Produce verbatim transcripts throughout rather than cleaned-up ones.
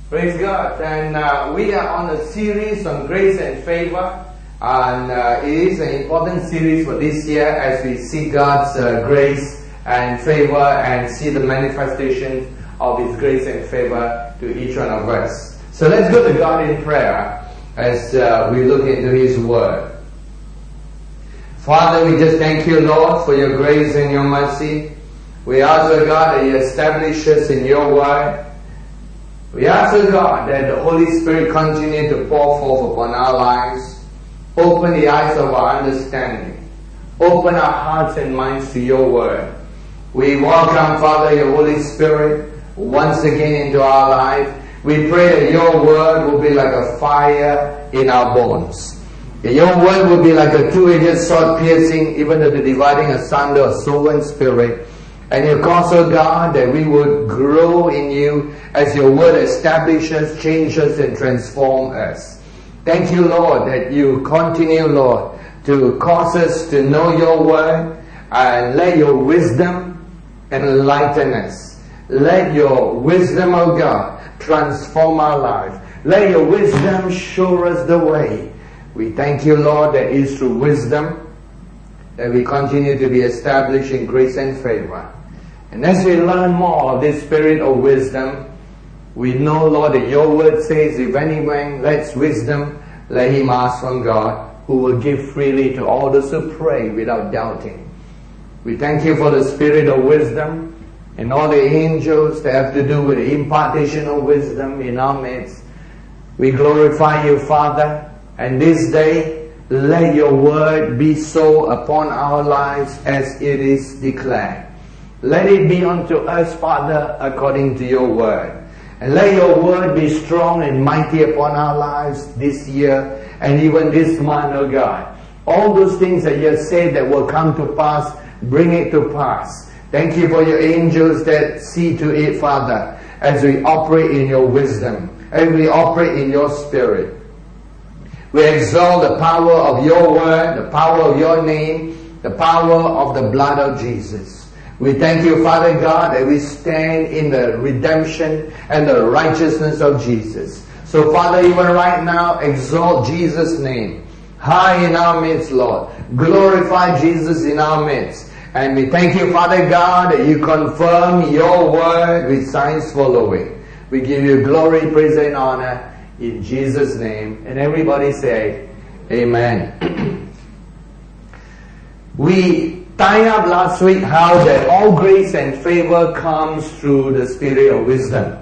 Praise God. And uh, we are on a series on grace and favor. And uh, it is an important series for this year as we see God's uh, grace and favor and see the manifestation of His grace and favor to each one of us. So let's go to God in prayer as uh, we look into His Word. Father, we just thank you, Lord, for your grace and your mercy. We ask, O God, that you establish us in your Word. We ask, O God, that the Holy Spirit continue to pour forth upon our lives. Open the eyes of our understanding. Open our hearts and minds to your Word. We welcome, Father, your Holy Spirit once again into our life. We pray that your Word will be like a fire in our bones. That your Word will be like a two-edged sword piercing even to the dividing asunder of soul and spirit. And you cause, O God, that we would grow in you as your Word establishes, changes, and transforms us. Thank you, Lord, that you continue, Lord, to cause us to know your Word and let your wisdom enlighten us. Let your wisdom, O God, transform our life. Let your wisdom show us the way. We thank you, Lord, that it is through wisdom that we continue to be established in grace and favor. And as we learn more of this spirit of wisdom, we know, Lord, that your word says, if anyone lacks wisdom, let him ask from God, who will give freely to all those who pray without doubting. We thank you for the spirit of wisdom and all the angels that have to do with the impartation of wisdom in our midst. We glorify you, Father, and this day, let your word be so upon our lives as it is declared. Let it be unto us, Father, according to your word. And let your word be strong and mighty upon our lives this year and even this month, O God. All those things that you have said that will come to pass, bring it to pass. Thank you for your angels that see to it, Father, as we operate in your wisdom, as we operate in your spirit. We exalt the power of your word, the power of your name, the power of the blood of Jesus. We thank you, Father God, that we stand in the redemption and the righteousness of Jesus. So, Father, even right now, exalt Jesus' name high in our midst, Lord. Glorify Jesus in our midst. And we thank you, Father God, that you confirm your word with signs following. We give you glory, praise, and honor in Jesus' name. And everybody say, Amen. We tie up last week how that all grace and favor comes through the spirit of wisdom.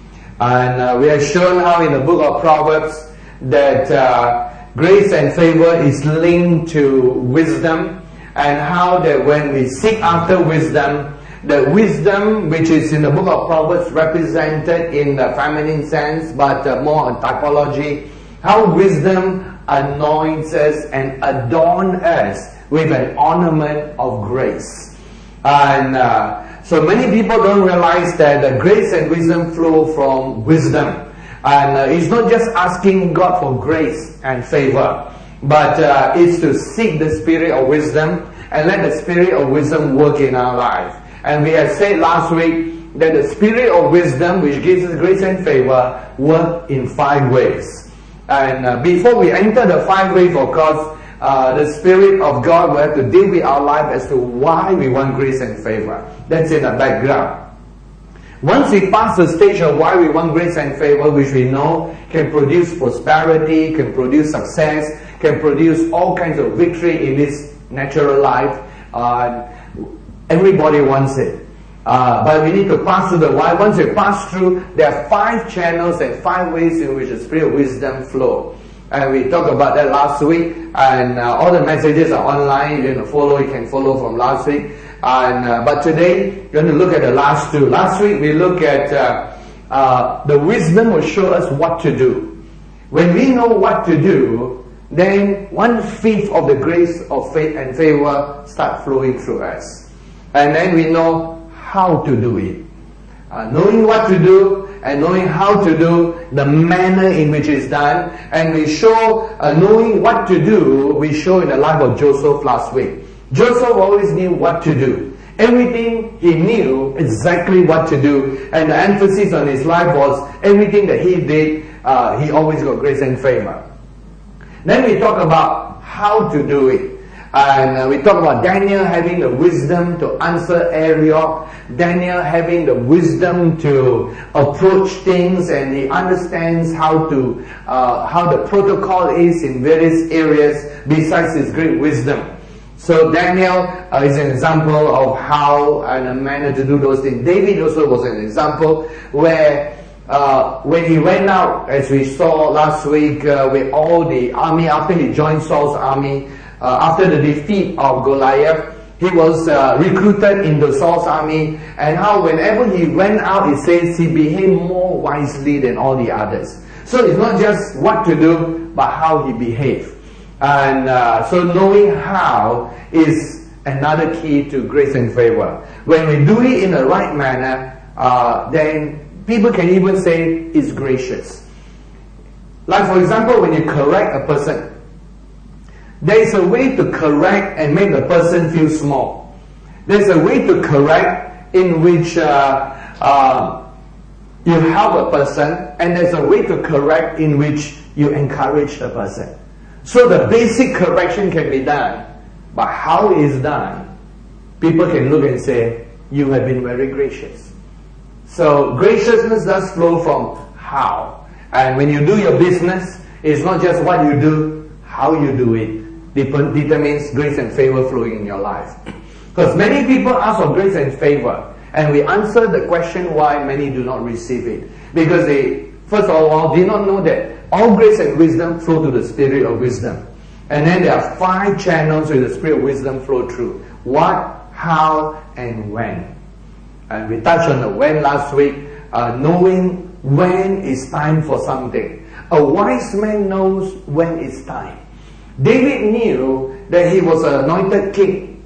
And uh, we have shown how in the book of Proverbs that uh, grace and favor is linked to wisdom, and how that when we seek after wisdom, the wisdom which is in the book of Proverbs represented in the feminine sense, but uh, more on typology, how wisdom anoints us and adorns us with an ornament of grace. And uh, so many people don't realize that the grace and wisdom flow from wisdom. And uh, it's not just asking God for grace and favor, but uh, it's to seek the spirit of wisdom and let the spirit of wisdom work in our life. And we have said last week that the spirit of wisdom, which gives us grace and favor, works in five ways. And uh, before we enter the five ways, of course, uh, the Spirit of God will have to deal with our life as to why we want grace and favor. That's in the background. Once we pass the stage of why we want grace and favor, which we know can produce prosperity, can produce success, can produce all kinds of victory in this natural life, uh, everybody wants it. Uh, but we need to pass through the why. Once we pass through, there are five channels and five ways in which the spirit of wisdom flows. And we talked about that last week, and uh, all the messages are online. You can follow, you can follow from last week. And uh, but today, we're going to look at the last two. Last week, we look at uh, uh, the wisdom will show us what to do. When we know what to do, then one-fifth of the grace of faith and favor start flowing through us. And then we know how to do it. Uh, knowing what to do and knowing how to do, the manner in which it's done. And we show, uh, knowing what to do, we show in the life of Joseph last week. Joseph always knew what to do. Everything he knew exactly what to do, and the emphasis on his life was everything that he did, uh, he always got grace and favor. Then we talk about how to do it. And uh, we talk about Daniel having the wisdom to answer Arioch, Daniel having the wisdom to approach things, and he understands how to uh, how the protocol is in various areas besides his great wisdom. So Daniel uh, is an example of how and a manner to do those things. David also was an example where uh, when he went out, as we saw last week, uh, with all the army after he joined Saul's army. Uh, after the defeat of Goliath, he was uh, recruited into Saul's army, and how whenever he went out, it says he behaved more wisely than all the others. So it's not just what to do, but how he behaved. And uh, so knowing how is another key to grace and favor. When we do it in the right manner, uh, then people can even say it's gracious. Like for example, when you correct a person, there is a way to correct and make the person feel small. There is a way to correct in which uh, uh, you help a person, and there's a way to correct in which you encourage the person. So the basic correction can be done, but how it is done, people can look and say, you have been very gracious. So graciousness does flow from how. And when you do your business, it's not just what you do, how you do it determines grace and favor flowing in your life. Because many people ask for grace and favor, and we answer the question why many do not receive it. Because they, first of all, did not know that all grace and wisdom flow to the spirit of wisdom. And then there are five channels where the spirit of wisdom flow through. What, how, and when. And we touched on the when last week, uh, knowing when is time for something. A wise man knows when it's time. David knew that he was an anointed king.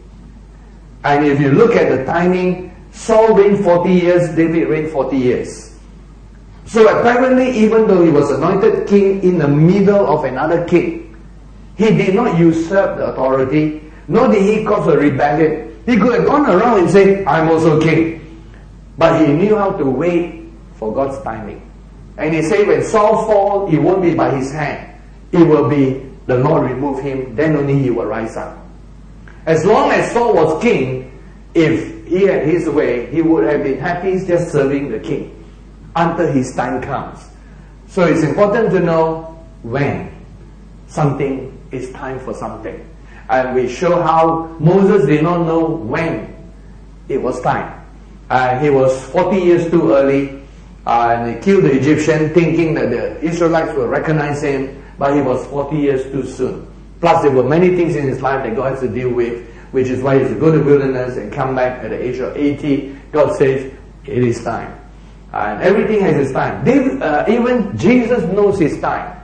And if you look at the timing, Saul reigned forty years, David reigned forty years. So apparently, even though he was anointed king in the middle of another king, he did not usurp the authority, nor did he cause a rebellion. He could have gone around and said, I'm also king. But he knew how to wait for God's timing. And he said, when Saul falls, it won't be by his hand. It will be the Lord remove him, then only he will rise up. As long as Saul was king, if he had his way, he would have been happy just serving the king until his time comes. So it's important to know when something is time for something. And we show how Moses did not know when it was time. Uh, he was forty years too early, uh, and he killed the Egyptian thinking that the Israelites will recognize him. But he was forty years too soon. Plus there were many things in his life that God has to deal with, which is why he has to go to the wilderness and come back at the age of eighty. God says, it is time. And everything has its time. David, uh, even Jesus knows his time.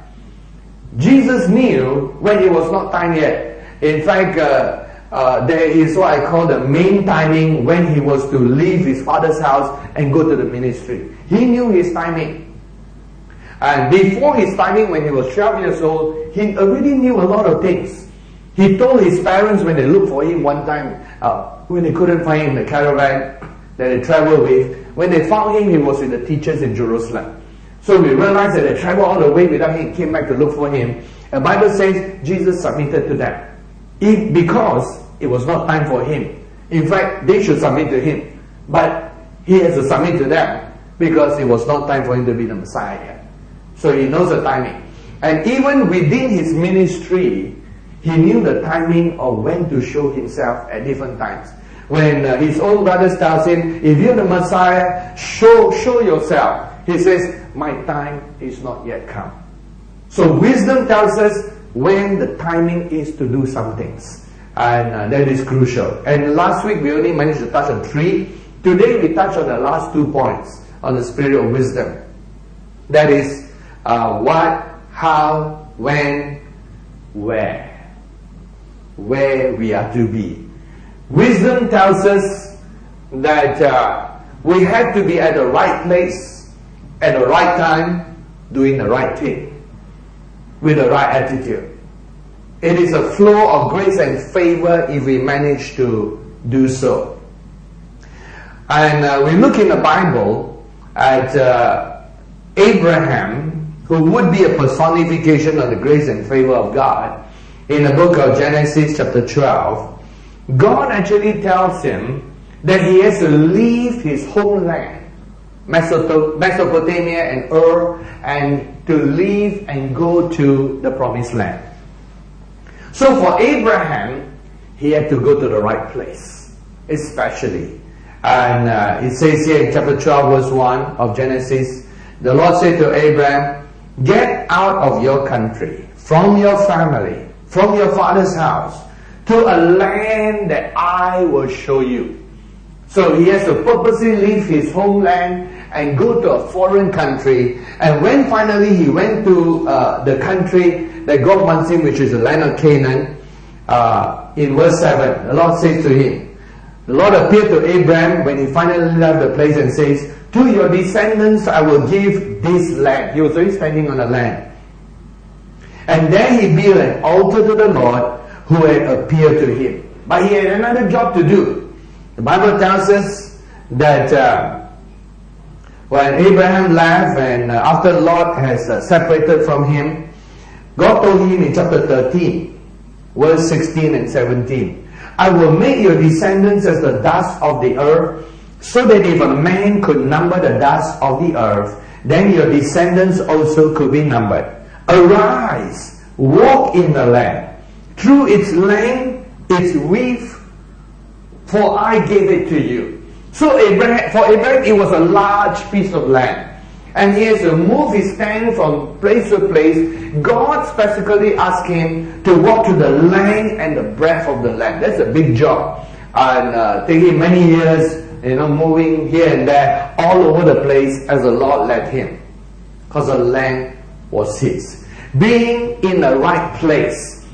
Jesus knew when it was not time yet. In fact, uh, uh, there is what I call the main timing, when he was to leave his father's house and go to the ministry. He knew his timing. And before his timing, when he was twelve years old, he already knew a lot of things. He told his parents when they looked for him one time, uh, when they couldn't find him in the caravan that they traveled with, when they found him, he was with the teachers in Jerusalem. So we realized that they traveled all the way without him, came back to look for him. The Bible says Jesus submitted to them. If, because it was not time for him. In fact, they should submit to him. But he has to submit to them because it was not time for him to be the Messiah yet. So he knows the timing. And even within his ministry, he knew the timing of when to show himself at different times. When uh, his own brothers tells him, if you're the Messiah, show, show yourself. He says, my time is not yet come. So wisdom tells us when the timing is to do some things. And uh, that is crucial. And last week we only managed to touch on three. Today we touch on the last two points on the spirit of wisdom. That is, Uh, what, how, when, where. Where we are to be. Wisdom tells us that uh, we have to be at the right place, at the right time, doing the right thing, with the right attitude. It is a flow of grace and favor if we manage to do so. And uh, we look in the Bible at uh, Abraham, who would be a personification of the grace and favor of God. In the book of Genesis chapter twelve, God actually tells him that he has to leave his homeland, Mesopotamia and Ur, and to leave and go to the promised land. So for Abraham, he had to go to the right place, especially. And uh, it says here in chapter twelve verse one of Genesis, the Lord said to Abraham, "Get out of your country, from your family, from your father's house, to a land that I will show you." So he has to purposely leave his homeland and go to a foreign country. And when finally he went to uh, the country that God wants him, which is the land of Canaan, uh, in verse seven, the Lord says to him, the Lord appeared to Abraham when he finally left the place and says, "To your descendants I will give this land." He was already standing on the land. And then he built an altar to the Lord who had appeared to him. But he had another job to do. The Bible tells us that uh, when Abraham left and uh, after the Lord has uh, separated from him, God told him in chapter thirteen, verse sixteen and seventeen, "I will make your descendants as the dust of the earth, so that if a man could number the dust of the earth, then your descendants also could be numbered. Arise, walk in the land, through its length, its width, for I gave it to you." So Abraham, for Abraham, it was a large piece of land. And he has to move his tent from place to place. God specifically asked him to walk to the length and the breadth of the land. That's a big job. And uh, taking many years, you know, moving here and there, all over the place as the Lord led him. Because the land was his. Being in the right place.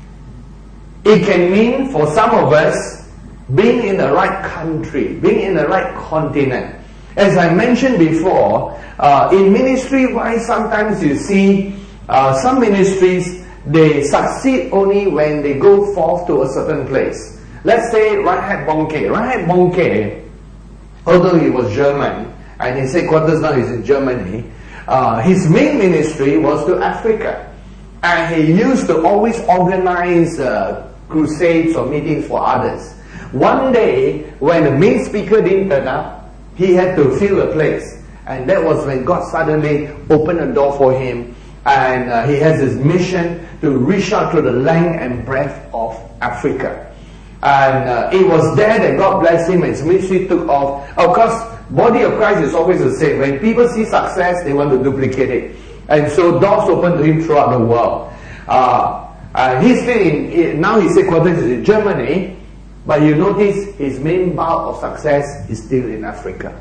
It can mean, for some of us, being in the right country, being in the right continent. As I mentioned before, uh, in ministry-wise, sometimes you see uh, some ministries, they succeed only when they go forth to a certain place. Let's say Reinhard Bonnke. Reinhard Bonnke, although he was German, and his headquarters now is in Germany, uh, his main ministry was to Africa. And he used to always organize uh, crusades or meetings for others. One day, when the main speaker didn't turn up, he had to fill the place. And that was when God suddenly opened a door for him. And uh, he has his mission to reach out to the length and breadth of Africa. And uh, it was there that God blessed him and his ministry took off. Of course, body of Christ is always the same. When people see success, they want to duplicate it. And so doors opened to him throughout the world. Uh, uh, he's still in, now his headquarters is in Germany. But you notice his main bulk of success is still in Africa.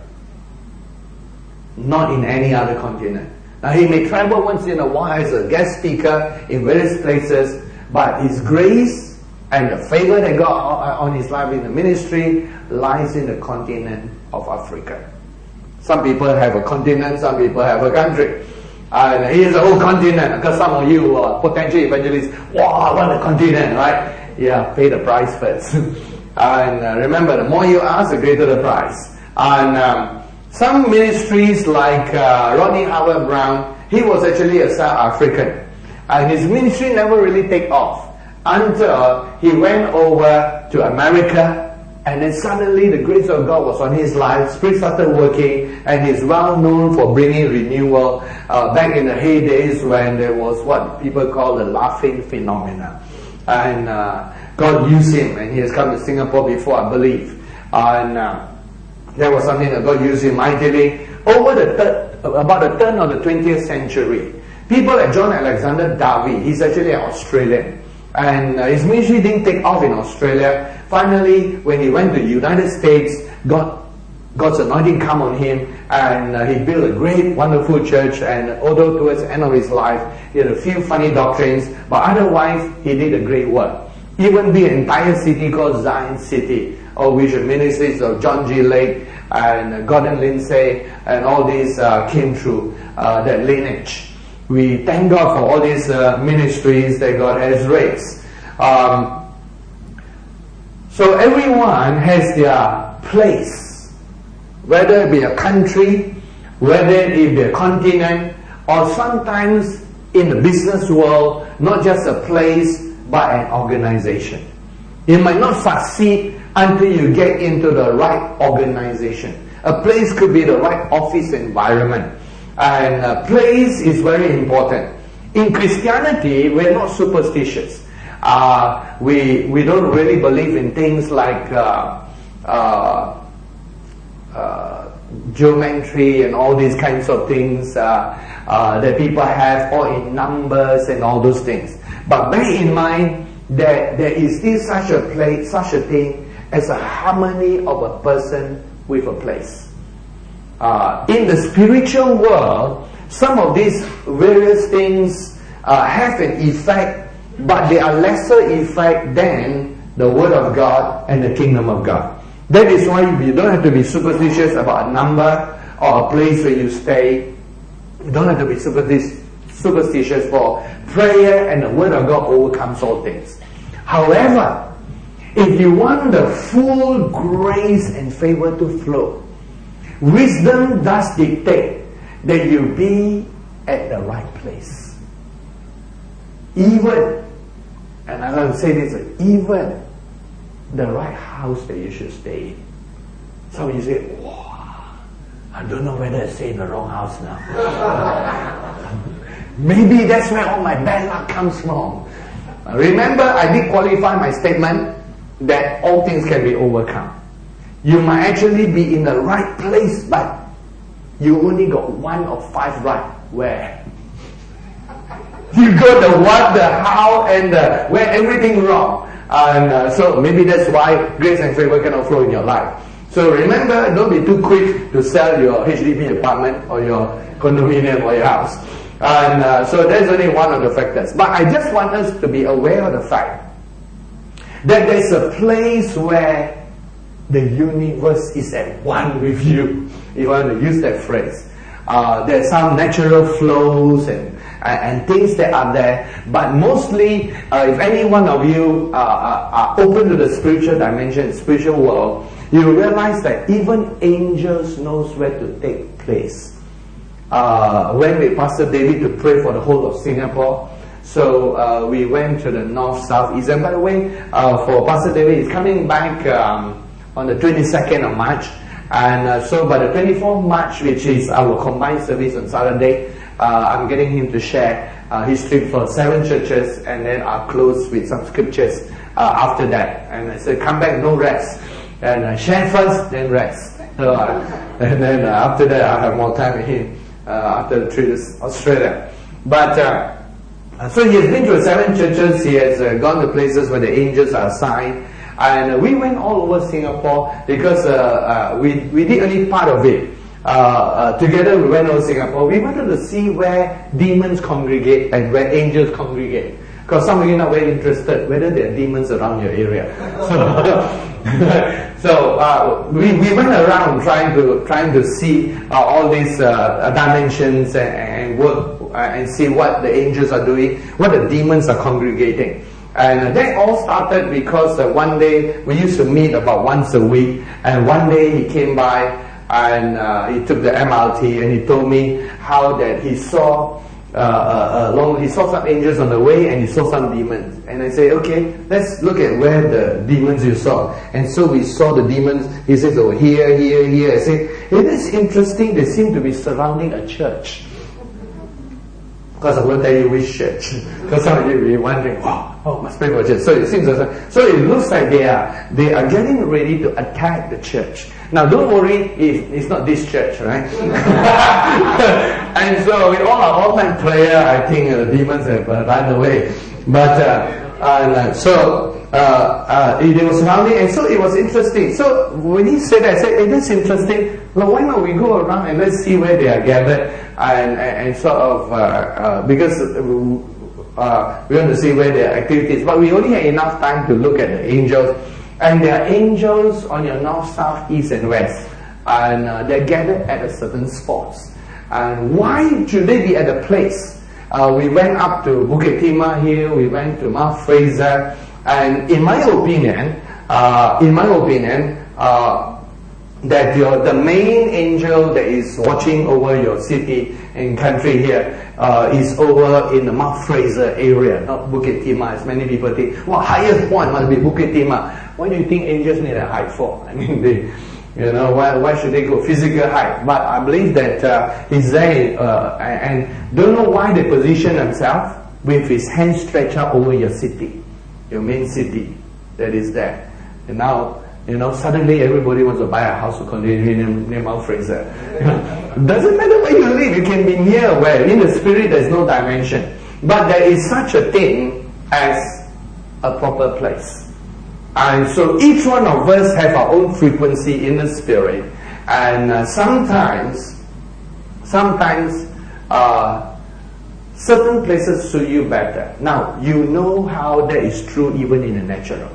Not in any other continent. Now he may travel once in a while as a guest speaker in various places, but his grace and the favor that God on his life in the ministry lies in the continent of Africa. Some people have a continent, some people have a country. And here's a whole continent, because some of you are potential evangelists. Wow, I want a continent, right? Yeah, pay the price first. And uh, remember, the more you ask, the greater the price. And um, some ministries like uh, Rodney Howard-Browne, he was actually a South African. And his ministry never really took off until he went over to America. And then suddenly the grace of God was on his life. Spirit started working, and he's well known for bringing renewal uh, back in the heydays when there was what people call the laughing phenomena. And uh, God used him, and he has come to Singapore before, I believe. And uh, that was something that God used him mightily. Over the third, about the turn of the twentieth century, people like John Alexander Darby, he's actually an Australian. And uh, his ministry didn't take off in Australia. Finally, when he went to the United States, God, God's anointing came on him, and uh, he built a great, wonderful church. And although towards the end of his life, he had a few funny doctrines, but otherwise, he did a great work. Even the entire city called Zion City, of which the ministries of John G. Lake and uh, Gordon Lindsay and all these uh, came through uh, that lineage. We thank God for all these uh, ministries that God has raised. Um, so everyone has their place whether it be a country, whether it be a continent, or sometimes in the business world, not just a place, but an organization. You might not succeed until you get into the right organization. A place could be the right office environment. And a place is very important. In Christianity, we're not superstitious. Uh, we, we don't really believe in things like uh, uh, uh, geometry and all these kinds of things uh, uh, that people have, or in numbers and all those things. But bear in mind that there is still such a place, such a thing as a harmony of a person with a place. Uh, in the spiritual world, some of these various things uh, have an effect, but they are lesser effect than the Word of God and the Kingdom of God. That is why you don't have to be superstitious about a number or a place where you stay. You don't have to be superstitious, superstitious for prayer, and the Word of God overcomes all things. However, if you want the full grace and favor to flow, wisdom does dictate that you be at the right place. Even, and I'm going to say this, even the right house that you should stay in. Some of you say, wow, I don't know whether I stay in the wrong house now. Maybe that's where all my bad luck comes from. Remember, I did qualify my statement that all things can be overcome. You might actually be in the right place, but you only got one of five right. Where? You got the what, the how, and the where, everything wrong. And uh, so maybe that's why grace and favor cannot flow in your life. So remember, don't be too quick to sell your H D B apartment or your condominium or your house. And uh, so that's only one of the factors. But I just want us to be aware of the fact that there's a place where the universe is at one with you, if you want to use that phrase. Uh, there's some natural flows and, and, and things that are there, but mostly, uh, if any one of you uh, are, are open to the spiritual dimension, spiritual world, you realize that even angels knows where to take place. Uh, when we Pastor David to pray for the whole of Singapore, so uh, we went to the north, south, east, and by the way, uh, for Pastor David, he's coming back um, on the twenty-second of March, and uh, so by the twenty-fourth of March, which is our combined service on Saturday, uh, I'm getting him to share uh, his trip for seven churches, and then I'll close with some scriptures uh, after that. And I said, come back, no rest, and uh, share first, then rest. So, uh, and then uh, after that, I'll have more time with him uh, after the trip to Australia. But uh, so he has been to seven churches. He has uh, gone to places where the angels are assigned. And we went all over Singapore because uh, uh, we, we did only part of it. Uh, uh, together we went over Singapore. We wanted to see where demons congregate and where angels congregate. Because some of you are not very interested whether there are demons around your area. So, so uh, we, we went around trying to trying to see uh, all these uh, dimensions and, and work uh, and see what the angels are doing, what the demons are congregating. And that all started because uh, one day we used to meet about once a week, and one day he came by and uh, he took the M R T and he told me how that he saw uh, uh, long, he saw some angels on the way and he saw some demons. And I say, okay, let's look at where the demons you saw. And so we saw the demons. He says, oh, here, here, here. I say, it is interesting. They seem to be surrounding a church. Because I won't tell you which church. Because some of you will be wondering, wow, oh, must pray for church. So it seems as so it looks like they are they are getting ready to attack the church. Now don't worry if it's not this church, right? And so with all our all-time prayer, I think uh, the demons have uh, run away. But uh, uh, so uh, uh, it was surrounding, and so it was interesting. So when he said that, I said, hey, that's interesting. Well, why not we go around and let's see where they are gathered, and, and, and sort of, uh, uh, because uh, we want to see where their activities, but we only had enough time to look at the angels, and there are angels on your north, south, east, and west, and uh, they're gathered at a certain spots. And why should they be at a place? Uh, we went up to Bukit Timah Hill, we went to Mount Fraser, and in my opinion, uh, in my opinion, uh, that your the main angel that is watching over your city and country here uh, is over in the Mount Fraser area, not Bukit Timah, as many people think. Well, highest point must be Bukit Timah. Why do you think angels need a height for? I mean, they, you know, why, why should they go physical height? But I believe that uh, he's there, uh, and don't know why they position themselves with his hand stretched out over your city, your main city that is there. And now, you know, suddenly everybody wants to buy a house to continue near Mount Fraser. Doesn't matter where you live, you can be near where. In the spirit, there's no dimension. But there is such a thing as a proper place. And so each one of us have our own frequency in the spirit. And uh, sometimes, sometimes, uh, certain places suit you better. Now, you know how that is true even in the natural.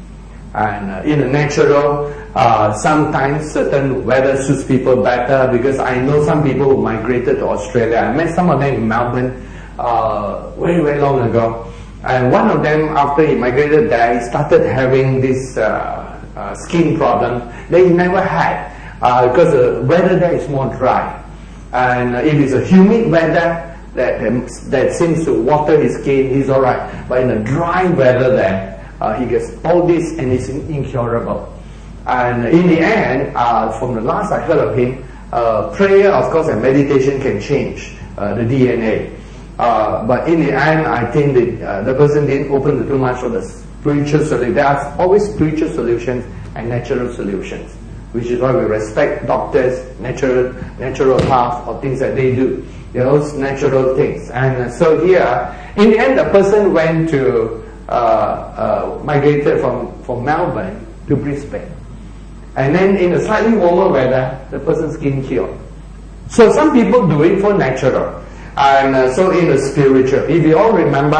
And uh, in the natural, uh, sometimes certain weather suits people better, because I know some people who migrated to Australia. I met some of them in Melbourne uh, very, very long ago. And one of them, after he migrated there, he started having this uh, uh, skin problem that he never had, uh, because the weather there is more dry. And uh, if it's a humid weather that, um, that seems to water his skin, he's alright. But in the dry weather there, Uh, he gets all this and it's incurable. And in the end, uh, from the last I heard of him, uh, prayer, of course, and meditation can change uh, the D N A. Uh, but in the end, I think that uh, the person didn't open too much for the spiritual solution. There are always spiritual solutions and natural solutions, which is why we respect doctors, natural natural path or things that they do. They're those natural things. And uh, so here, in the end, the person went to Uh, uh, migrated from, from Melbourne to Brisbane. And then in a slightly warmer weather, the person's skin cured. So some people do it for natural. And uh, so in the spiritual. If you all remember,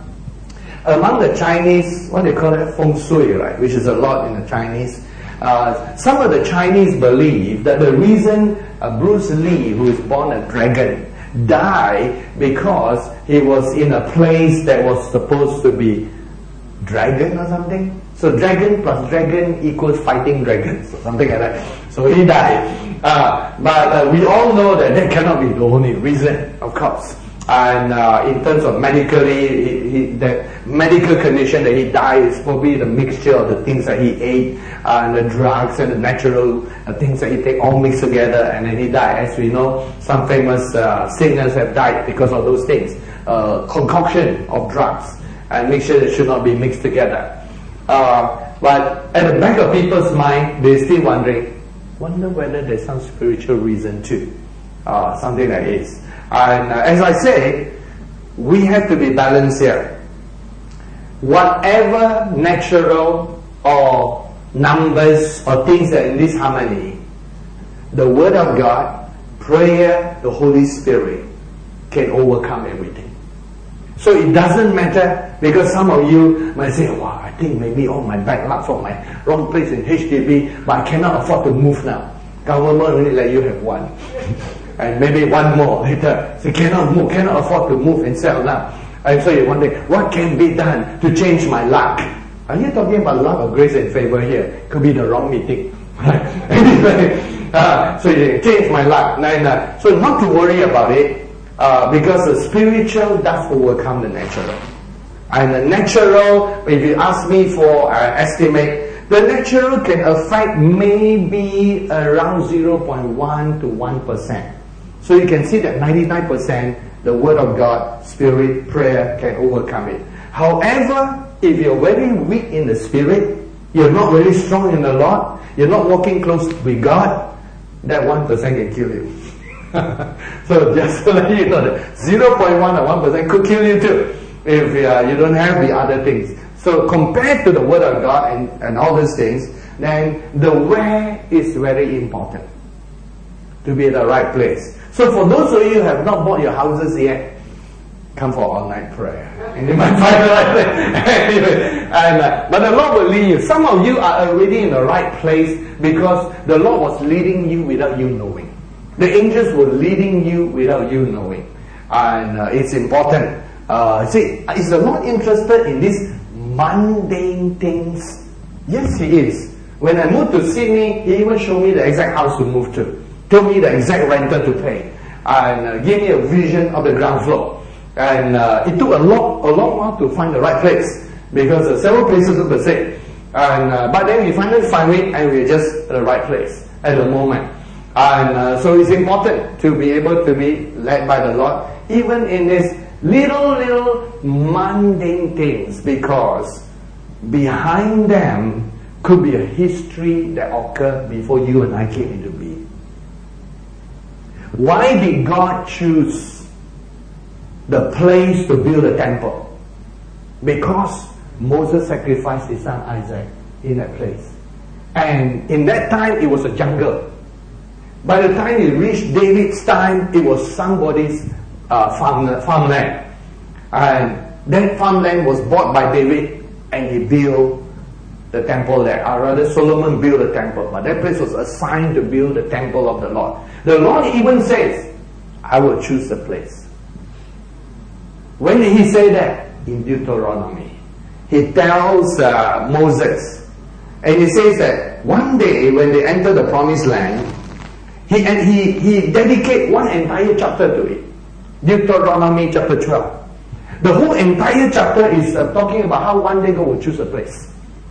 among the Chinese, what they call it, feng shui, right? Which is a lot in the Chinese. Uh, some of the Chinese believe that the reason uh, Bruce Lee, who is born a dragon, died because he was in a place that was supposed to be dragon or something. So dragon plus dragon equals fighting dragons or something like that. So he died. Uh, but uh, we all know that that cannot be the only reason, of course. And uh, in terms of medically, he, he, the medical condition that he died is probably the mixture of the things that he ate, uh, and the drugs and the natural uh, things that he take all mixed together, and then he died. As we know, some famous uh, singers have died because of those things. Uh, concoction of drugs and make sure they should not be mixed together. Uh, but at the back of people's mind, they're still wondering, wonder whether there's some spiritual reason too. Uh, something like this. And uh, as I say, we have to be balanced here. Whatever natural or numbers or things that are in this harmony, the Word of God, prayer, the Holy Spirit can overcome everything. So it doesn't matter, because some of you might say, wow, I think maybe all my bad luck from my wrong place in H D B, but I cannot afford to move now. Government only let you have one. And maybe one more later. So cannot move, cannot afford to move and sell now. And so you're wondering, what can be done to change my luck? Are you talking about luck or grace and favor here? Could be the wrong meeting. Anyway, uh, so you change my luck. Then, uh, so not to worry about it. Uh, because the spiritual does overcome the natural. And the natural, if you ask me for an uh, estimate, the natural can affect maybe around zero point one to one percent. So you can see that ninety-nine percent, the Word of God, Spirit, prayer can overcome it. However, if you're very weak in the Spirit, you're not very strong in the Lord, you're not walking close with God, that one percent can kill you. So just to let you know that zero point one or one percent could kill you too if uh, you don't have the other things. So compared to the Word of God and, and all these things, then the where is very important to be at the right place. So for those of you who have not bought your houses yet, come for all-night prayer. And you might find the right place. Anyway, and, uh, but the Lord will lead you. Some of you are already in the right place because the Lord was leading you without you knowing. The angels were leading you without you knowing. And uh, it's important. Uh, see, is the Lord interested in these mundane things? Yes, He is. When I moved to Sydney, he even showed me the exact house to move to. Told me the exact rental to pay. And uh, gave me a vision of the ground floor. And uh, it took a long, a long while to find the right place. Because uh, several places look the same. And, uh, but then we finally find it and we're just at the right place at the moment. And uh, so it's important to be able to be led by the Lord, even in these little, little mundane things, because behind them could be a history that occurred before you and I came into being. Why did God choose the place to build a temple? Because Moses sacrificed his son Isaac in that place. And in that time, it was a jungle. By the time it reached David's time, it was somebody's uh, farm, farmland. And that farmland was bought by David, and he built the temple there. Or rather, Solomon built the temple. But that place was assigned to build the temple of the Lord. The Lord even says, I will choose the place. When did he say that? In Deuteronomy. He tells uh, Moses, and he says that one day when they enter the promised land, he and he, he dedicates one entire chapter to it. Deuteronomy chapter twelve. The whole entire chapter is uh, talking about how one day God will choose a place.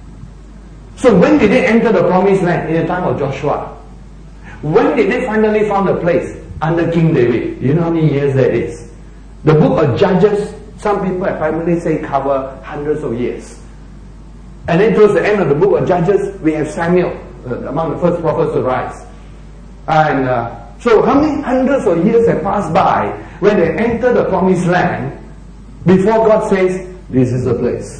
So when did they enter the promised land? In the time of Joshua. When did they finally find a place? Under King David. You know how many years that is? The book of Judges, some people have primarily say cover hundreds of years. And then towards the end of the book of Judges, we have Samuel, uh, among the first prophets to rise. And uh, so how many hundreds of years have passed by when they enter the promised land before God says, this is the place.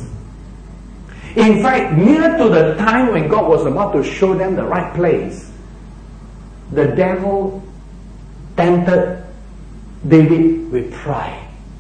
In fact, near to the time when God was about to show them the right place, the devil tempted David with pride.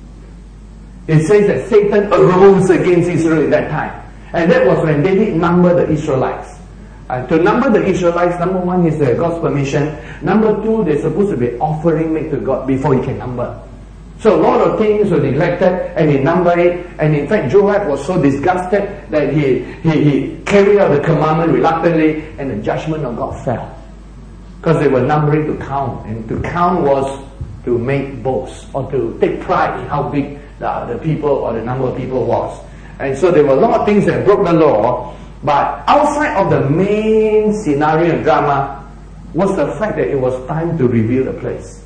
It says that Satan arose against Israel at that time. And that was when David numbered the Israelites. Uh, to number the Israelites, number one is uh, God's permission. Number two, there's supposed to be offering made to God before he can number. So a lot of things were neglected, and he numbered it. And in fact, Joab was so disgusted that he, he, he carried out the commandment reluctantly, and the judgment of God fell. Because they were numbering to count. And to count was to make boast, or to take pride in how big the, the people or the number of people was. And so there were a lot of things that broke the law. But outside of the main scenario and drama was the fact that it was time to reveal the place.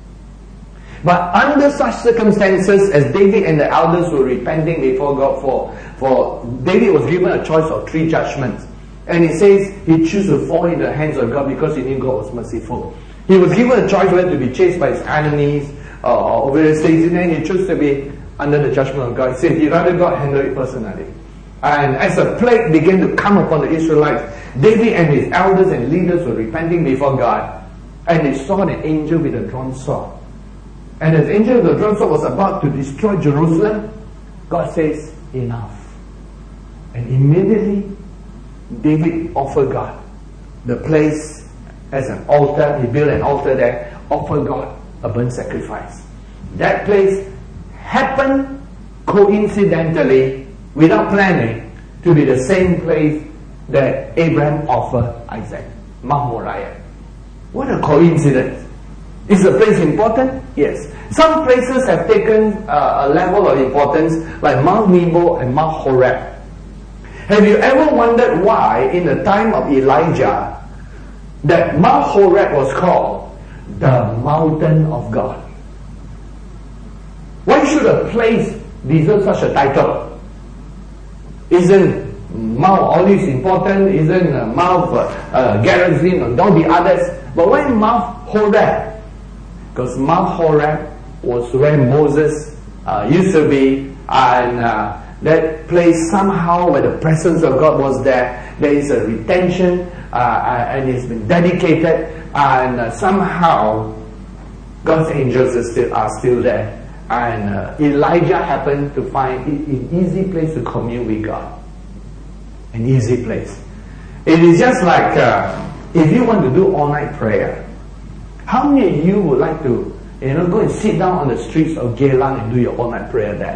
But under such circumstances, as David and the elders were repenting before God, for, for David was given a choice of three judgments. And he says he chose to fall in the hands of God because he knew God was merciful. He was given a choice whether to be chased by his enemies uh, or various things, and then he chose to be under the judgment of God. He said he'd rather God handle it personally. And as a plague began to come upon the Israelites, David and his elders and leaders were repenting before God, and they saw an angel with a drawn sword. And as the angel with the drawn sword was about to destroy Jerusalem, God says, enough. And immediately, David offered God the place as an altar. He built an altar there, offered God a burnt sacrifice. That place happened coincidentally, without planning, to be the same place that Abraham offered Isaac, Mount Moriah. What a coincidence. Is the place important? Yes. Some places have taken uh, a level of importance, like Mount Nebo and Mount Horeb. Have you ever wondered why, in the time of Elijah, that Mount Horeb was called the Mountain of God? Why should a place deserve such a title? Isn't Mount Olives important? Isn't uh, Mount uh, uh, Gerizim and all the others? But why Mount Horeb? Because Mount Horeb was where Moses uh, used to be, and uh, that place somehow where the presence of God was there, there is a retention, uh, and it's been dedicated, and uh, somehow God's angels are still, are still there. And uh, Elijah happened to find an easy place to commune with God. An easy place. It is just like uh, if you want to do all-night prayer, how many of you would like to, you know, go and sit down on the streets of Geylang and do your all-night prayer there?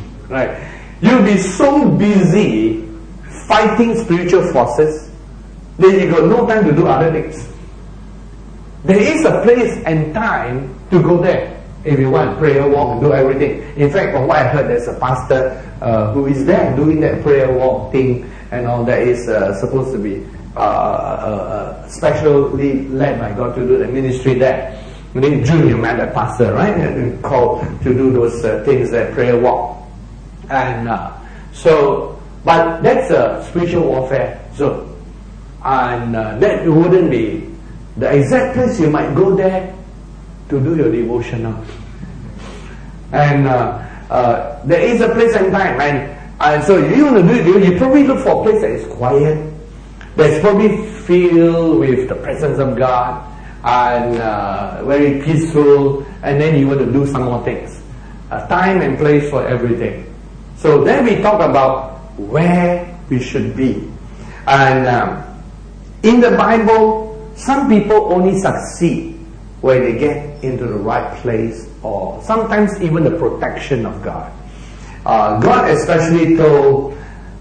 Right? You'll be so busy fighting spiritual forces then you got no time to do other things. There is a place and time to go there. If you want prayer walk, do everything. In fact, from what I heard, there's a pastor uh, who is there doing that prayer walk thing and all that is uh, supposed to be uh, uh, uh, specially led by God to do the ministry there. And then June, you met that pastor, right? And called to do those uh, things, that prayer walk. And uh, so, but that's a spiritual warfare zone. And uh, that wouldn't be the exact place you might go there to do your devotional. And uh, uh, there is a place and time, and, and so if you want to do it, you probably look for a place that is quiet, that's probably filled with the presence of God, and uh, very peaceful, and then you want to do some more things. A time and place for everything. So then we talk about where we should be. And um, in the Bible, some people only succeed where they get into the right place, or sometimes even the protection of God. Uh, God especially told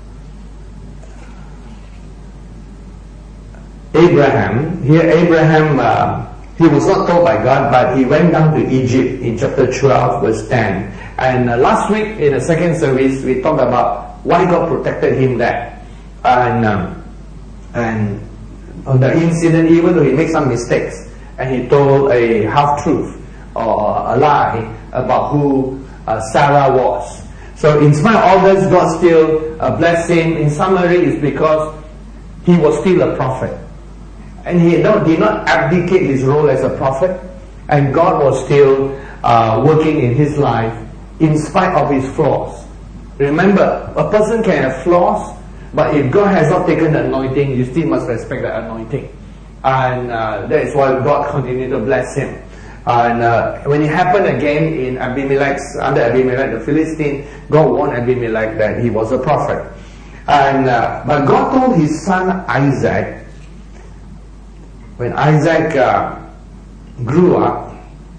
Abraham, here Abraham, uh, he was not told by God, but he went down to Egypt in chapter twelve, verse ten. And uh, last week in the second service, we talked about why God protected him there. And, um, and on the incident, even though he made some mistakes, and he told a half-truth or a lie about who uh, Sarah was. So in spite of all this, God still uh, blessed him. In summary, it's because he was still a prophet. And he not, did not abdicate his role as a prophet. And God was still uh, working in his life in spite of his flaws. Remember, a person can have flaws, but if God has not taken the anointing, you still must respect the anointing. And uh, that is why God continued to bless him. And uh, when it happened again in Abimelech's, under Abimelech the Philistine, God warned Abimelech that he was a prophet. And uh, but God told his son Isaac, when Isaac uh, grew up,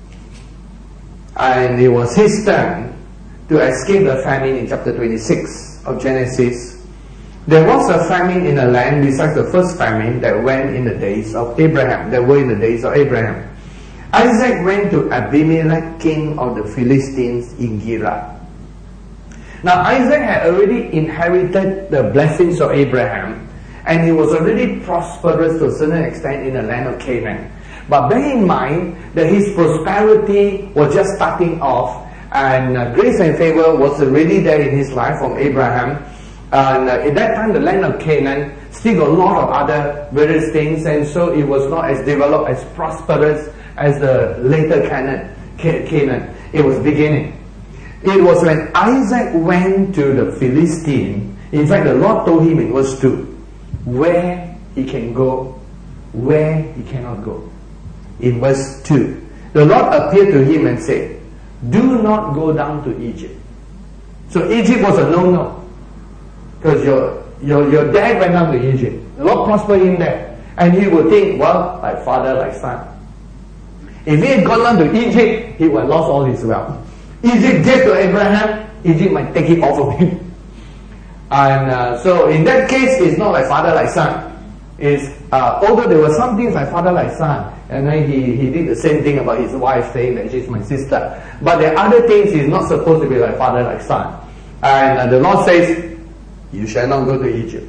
and it was his turn to escape the famine in chapter twenty-six of Genesis. There was a famine in a land besides the first famine that went in the days of Abraham, that were in the days of Abraham. Isaac went to Abimelech, king of the Philistines in Gerar. Now Isaac had already inherited the blessings of Abraham, and he was already prosperous to a certain extent in the land of Canaan. But bear in mind that his prosperity was just starting off, and uh, grace and favor was already there in his life from Abraham. And uh, at that time, the land of Canaan still got a lot of other various things, and so it was not as developed, as prosperous as the later Canaan. Canaan. It was beginning. It was when Isaac went to the Philistine. In fact, the Lord told him in verse two, where he can go, where he cannot go. In verse two, the Lord appeared to him and said, do not go down to Egypt. So Egypt was a no-no. Because your, your, your dad went down to Egypt. The Lord prospered him there. And he would think, well, like father, like son. If he had gone down to Egypt, he would have lost all his wealth. Egypt gave to Abraham, Egypt might take it off of him. And uh, so in that case, it's not like father, like son. It's, uh, although there were some things like father, like son, and then he, he did the same thing about his wife, saying that she's my sister. But there are other things he's not supposed to be like father, like son. And uh, the Lord says, you shall not go to Egypt.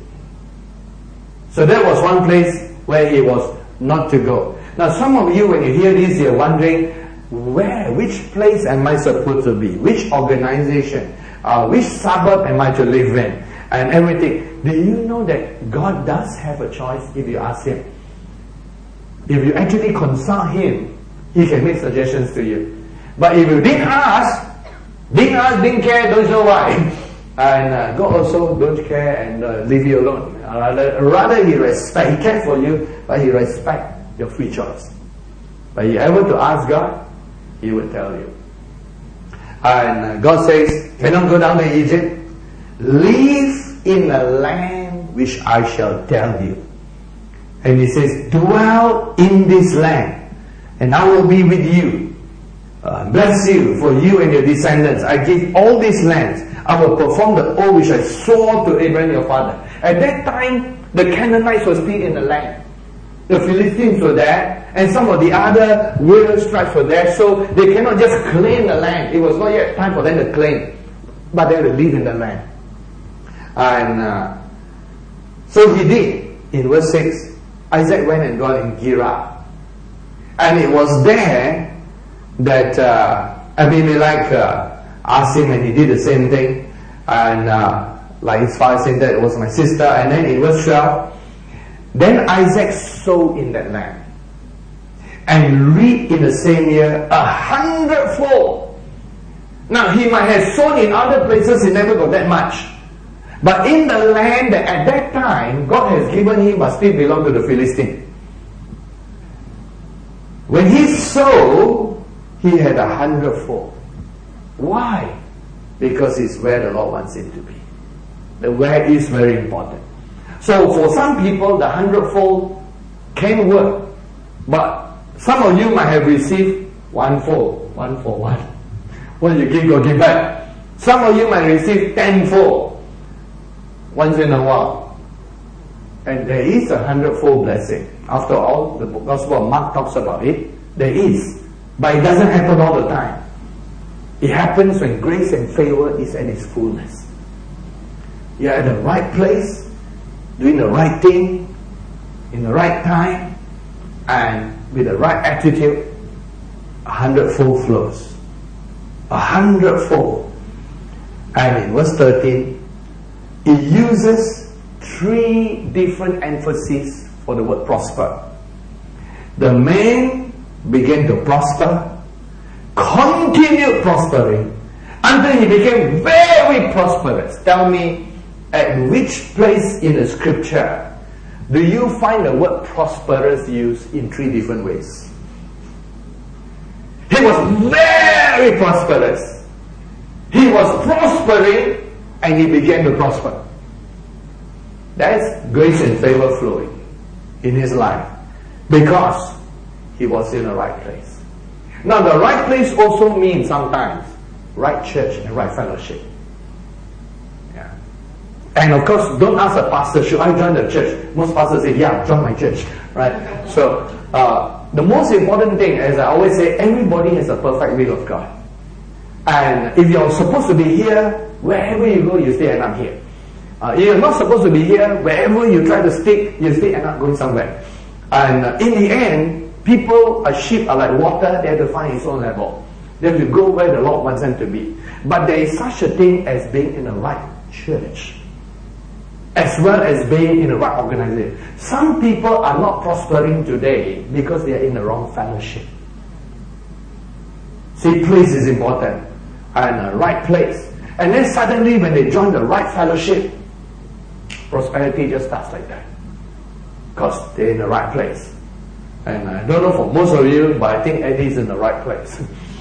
So that was one place where he was not to go. Now some of you, when you hear this, you're wondering, where, which place am I supposed to be? Which organization? Uh, which suburb am I to live in? And everything. Do you know that God does have a choice if you ask Him? If you actually consult Him, He can make suggestions to you. But if you didn't ask, didn't ask, didn't care, don't know why. And uh, God also don't care and uh, leave you alone. Uh, rather, rather He respect, He cares for you, but He respect your free choice. But you ever to ask God, He will tell you. And uh, God says, cannot go down to Egypt. Live in a land which I shall tell you. And He says, dwell in this land, and I will be with you. Uh, bless you for you and your descendants. I give all these lands. I will perform the oath which I swore to Abraham your father. At that time, the Canaanites were still in the land. The Philistines were there, and some of the other warrior tribes were there, so they cannot just claim the land. It was not yet time for them to claim, but they had to live in the land. And uh, so he did. In verse six, Isaac went and dwelt in Gerar. And it was there that uh, Abimelech uh, asked him, and he did the same thing. And uh, like his father said, that it was my sister. And then in verse twelve, then Isaac sowed in that land, and reaped in the same year a hundredfold. Now he might have sown in other places, he never got that much. But in the land that at that time God has given him but still belonged to the Philistines, when he sowed, he had a hundredfold. Why? Because it's where the Lord wants him to be. The where is very important. So for some people, the hundredfold can work. But some of you might have received one fold, one for one. When you give, God give back. Some of you might receive tenfold once in a while. And there is a hundredfold blessing. After all, the Gospel of Mark talks about it. There is. But it doesn't happen all the time. It happens when grace and favor is at its fullness. You're at the right place, doing the right thing, in the right time, and with the right attitude, a hundredfold flows. A hundredfold. And in verse thirteen, it uses three different emphases for the word prosper. The man began to prosper, continued prospering, until he became very prosperous. Tell me, at which place in the scripture do you find the word prosperous used in three different ways? He was very prosperous. He was prospering, and he began to prosper. That's grace and favor flowing in his life, because he was in the right place. Now the right place also means sometimes right church and right fellowship. Yeah. And of course, don't ask a pastor, should I join the church? Most pastors say, yeah, join my church. Right? So uh, the most important thing, as I always say, everybody has a perfect will of God. And if you're supposed to be here, wherever you go, you still end up here. Uh, if you're not supposed to be here, wherever you try to stick, you still end up going somewhere. And uh, in the end, people, a sheep are like water, they have to find its own level. They have to go where the Lord wants them to be. But there is such a thing as being in the right church, as well as being in the right organization. Some people are not prospering today because they are in the wrong fellowship. See, place is important, and the right place. And then suddenly when they join the right fellowship, prosperity just starts like that. Because they're in the right place. And I don't know for most of you, but I think Eddie's in the right place.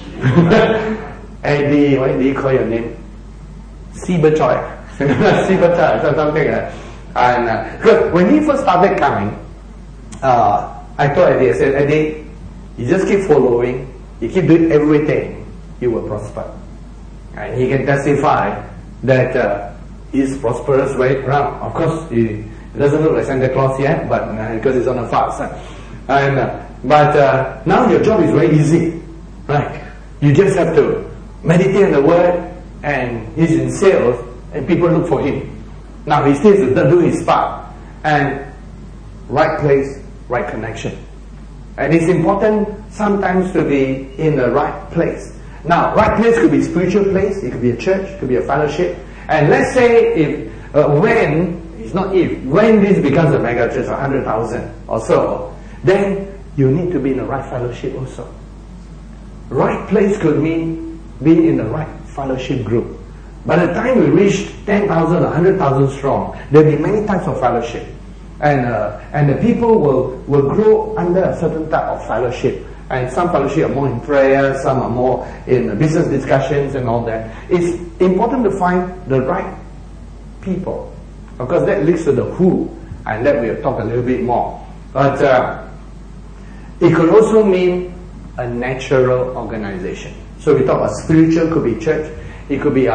Eddie, what do you call your name? Siba Choi. Siba Choi, something like that. And uh, because when he first started coming, uh, I told Eddie, I said, Eddie, you just keep following, you keep doing everything, you will prosper. And he can testify that uh, he's prosperous right around. Of course, he doesn't look like Santa Claus yet, but uh, because he's on a fast. Uh, and uh, but uh, now your job is very easy, right? You just have to meditate on the word, and he's in sales, and people look for him. Now he still has to do his part, and right place, right connection. And it's important sometimes to be in the right place. Now, right place could be spiritual place, it could be a church, it could be a fellowship. And let's say if, uh, when, it's not if, when this becomes a mega church, a hundred thousand or so, then you need to be in the right fellowship also. Right place could mean being in the right fellowship group. By the time we reach ten thousand, a hundred thousand strong, there will be many types of fellowship. And, uh, and the people will, will grow under a certain type of fellowship. And some fellowship are more in prayer, some are more in business discussions and all that. It's important to find the right people, because that leads to the who, and that we'll talk a little bit more. But uh, it could also mean a natural organization. So we talk about spiritual, could be church, it could be a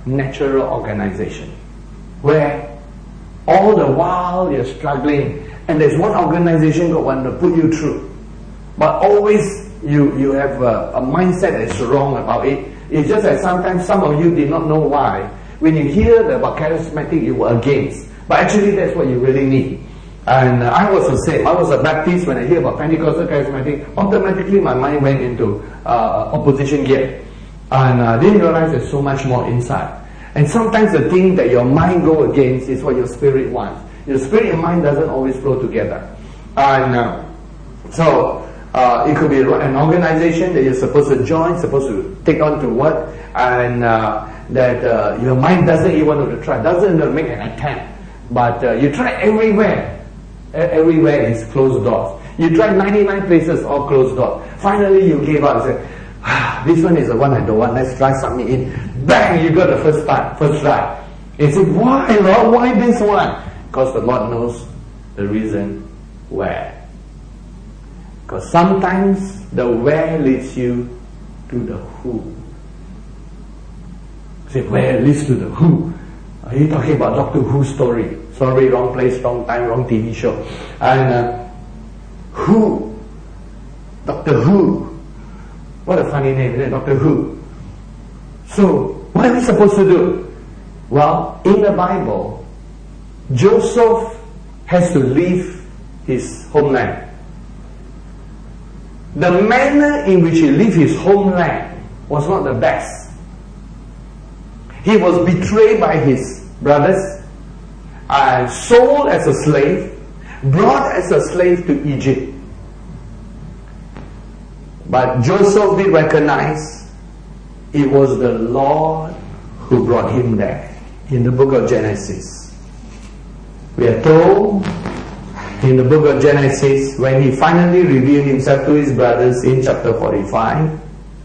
natural organization, where all the while you're struggling, and there's one organization that want to put you through, but always you you have a, a mindset that's wrong about it. It's just that sometimes some of you did not know why. When you hear about charismatic, you were against, but actually that's what you really need. And uh, I was the same. I was a Baptist. When I hear about Pentecostal charismatic, automatically my mind went into uh, opposition gear, and I uh, didn't realize there's so much more inside. And sometimes the thing that your mind go against is what your spirit wants. Your spirit and mind doesn't always flow together. And uh, so uh, it could be an organization that you're supposed to join, supposed to take on to work, and uh, that uh, your mind doesn't even want to try, doesn't make an attempt. But uh, you try everywhere. Everywhere is closed doors. You try ninety-nine places, all closed doors. Finally you gave up and said, ah, this one is the one I don't want, let's try something in. Bang, you got the first time, first try. You say, why Lord, why this one? Because the Lord knows the reason where. Because sometimes the where leads you to the who. You say, where leads to the who? Are you talking about Doctor Who story? Sorry, wrong place, wrong time, wrong T V show. And uh, Who? Doctor Who. What a funny name, isn't it? Doctor Who. So, what are we supposed to do? Well, in the Bible, Joseph has to leave his homeland. The manner in which he left his homeland was not the best. He was betrayed by his brothers, and sold as a slave, brought as a slave to Egypt. But Joseph did recognize it was the Lord who brought him there. In the book of Genesis, we are told in the book of Genesis, when he finally revealed himself to his brothers in chapter forty-five,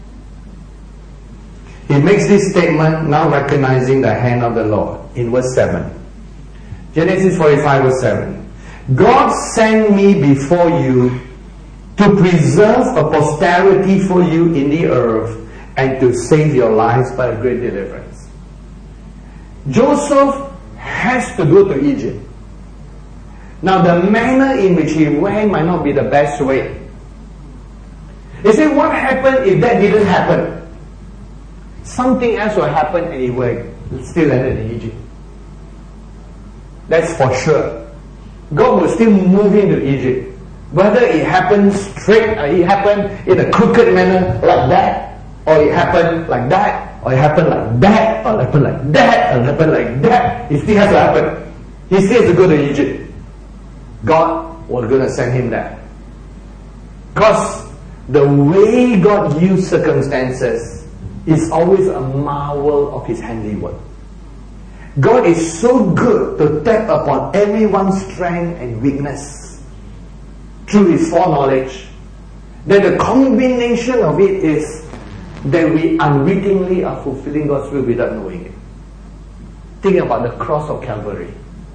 he makes this statement, now recognizing the hand of the Lord, in verse seven. Genesis forty-five verse seven. God sent me before you to preserve a posterity for you in the earth and to save your lives by a great deliverance. Joseph has to go to Egypt. Now the manner in which he went might not be the best way. You say, what happened if that didn't happen? Something else will happen and he will still landed in Egypt. That's for sure. God will still move into Egypt. Whether it happens straight, or it happened in a crooked manner like that, or it happened like that, or it happened like that, or it happened like that, or it happened like that, it still has to happen. He still has to go to Egypt. God was going to send him there. Because the way God used circumstances is always a marvel of His handiwork. God is so good to tap upon everyone's strength and weakness through His foreknowledge that the combination of it is that we unwittingly are fulfilling God's will without knowing it. Think about the cross of Calvary.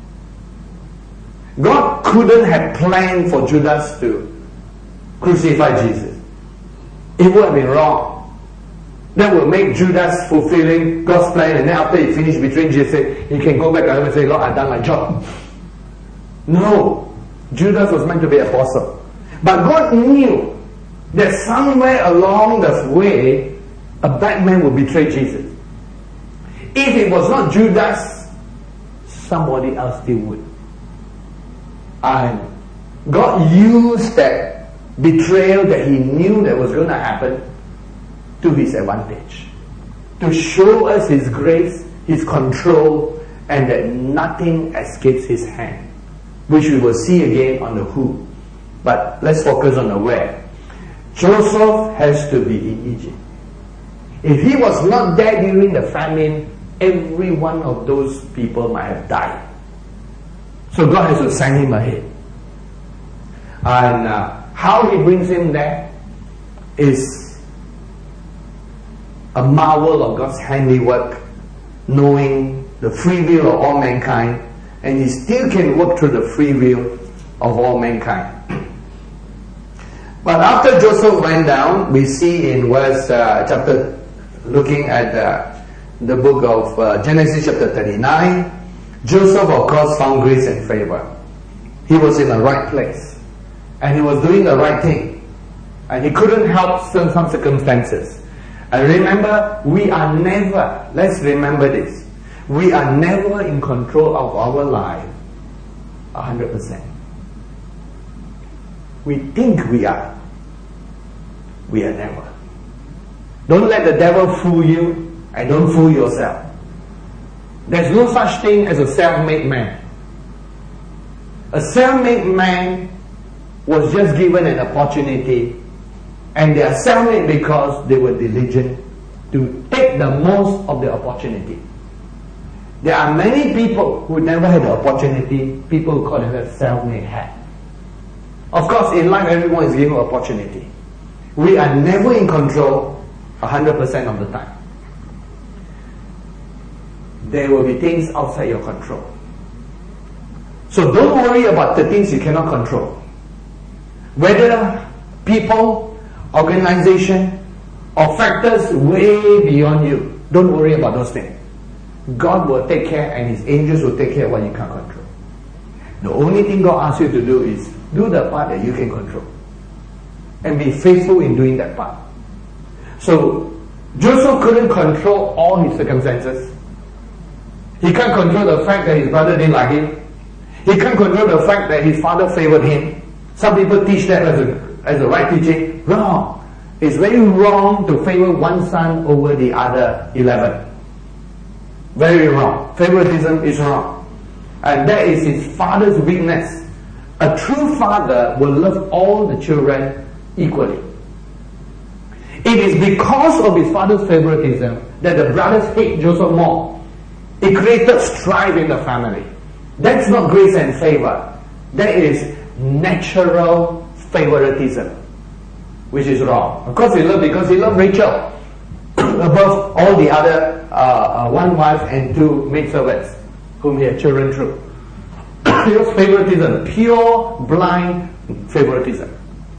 God couldn't have planned for Judas to crucify Jesus. It would have been wrong. That will make Judas fulfilling God's plan, and then after he finished betraying Jesus, he can go back and say, Lord, I've done my job. No. Judas was meant to be an apostle. But God knew that somewhere along the way, a bad man would betray Jesus. If it was not Judas, somebody else still would. And God used that betrayal that He knew that was going to happen to His advantage, to show us His grace, His control, and that nothing escapes His hand, which we will see again on the who. But let's focus on the where. Joseph has to be in Egypt. If he was not there during the famine, every one of those people might have died. So God has to send him ahead. And uh, how He brings him there is a marvel of God's handiwork, knowing the free will of all mankind, and He still can work through the free will of all mankind. But after Joseph went down, we see in verse uh, chapter, looking at uh, the book of uh, Genesis chapter thirty-nine, Joseph of course found grace and favor. He was in the right place. And he was doing the right thing. And he couldn't help some, some circumstances. And remember, we are never, let's remember this, we are never in control of our life one hundred percent. We think we are. We are never. Don't let the devil fool you, and don't fool yourself. There's no such thing as a self-made man. A self-made man was just given an opportunity, and they are self-made because they were diligent to take the most of the opportunity. There are many people who never had the opportunity. People who call themselves self-made had. Of course, in life, everyone is given opportunity. We are never in control one hundred percent of the time. There will be things outside your control. So don't worry about the things you cannot control. Whether people, organization, or factors way beyond you, don't worry about those things. God will take care, and His angels will take care of what you can't control. The only thing God asks you to do is do the part that you can control. And be faithful in doing that part. So, Joseph couldn't control all his circumstances. He can't control the fact that his brother didn't like him. He can't control the fact that his father favored him. Some people teach that as a, as a right teaching. Wrong. It's very wrong to favor one son over the other eleven. Very wrong. Favoritism is wrong. And that is his father's weakness. A true father will love all the children equally. It is because of his father's favoritism that the brothers hate Joseph more. It created strife in the family. That's not grace and favor. That is natural favoritism, which is wrong. Of course he loved because he loved Rachel above all the other uh, uh, one wife and two maidservants whom he had children through. It was favoritism, pure, blind favoritism.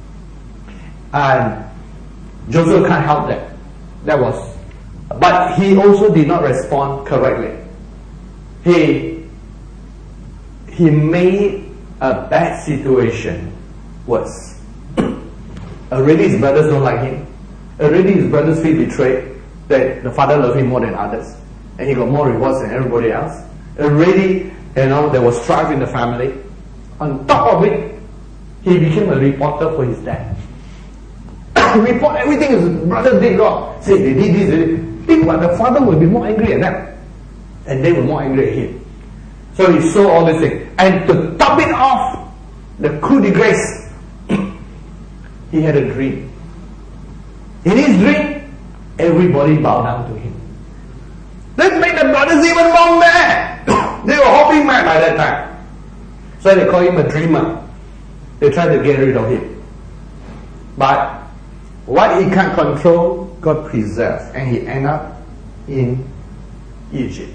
And Joseph can't help that. That was, but he also did not respond correctly. He he made a bad situation worse. Already his brothers don't like him. Already his brothers feel betrayed that the father loved him more than others, and he got more rewards than everybody else. Already, you know, there was strife in the family. On top of it, he became a reporter for his dad. Report everything his brothers did wrong. Say they did this, they did. Think what the father will be more angry at them, and they were more angry at him. So he saw all these things, and to top it off, the coup de grace, he had a dream. In his dream, everybody bowed down to him. That made the brothers even more mad. They were hopping mad by that time. So they call him a dreamer. They tried to get rid of him. But what he can't control, God preserved, and he ended up in Egypt.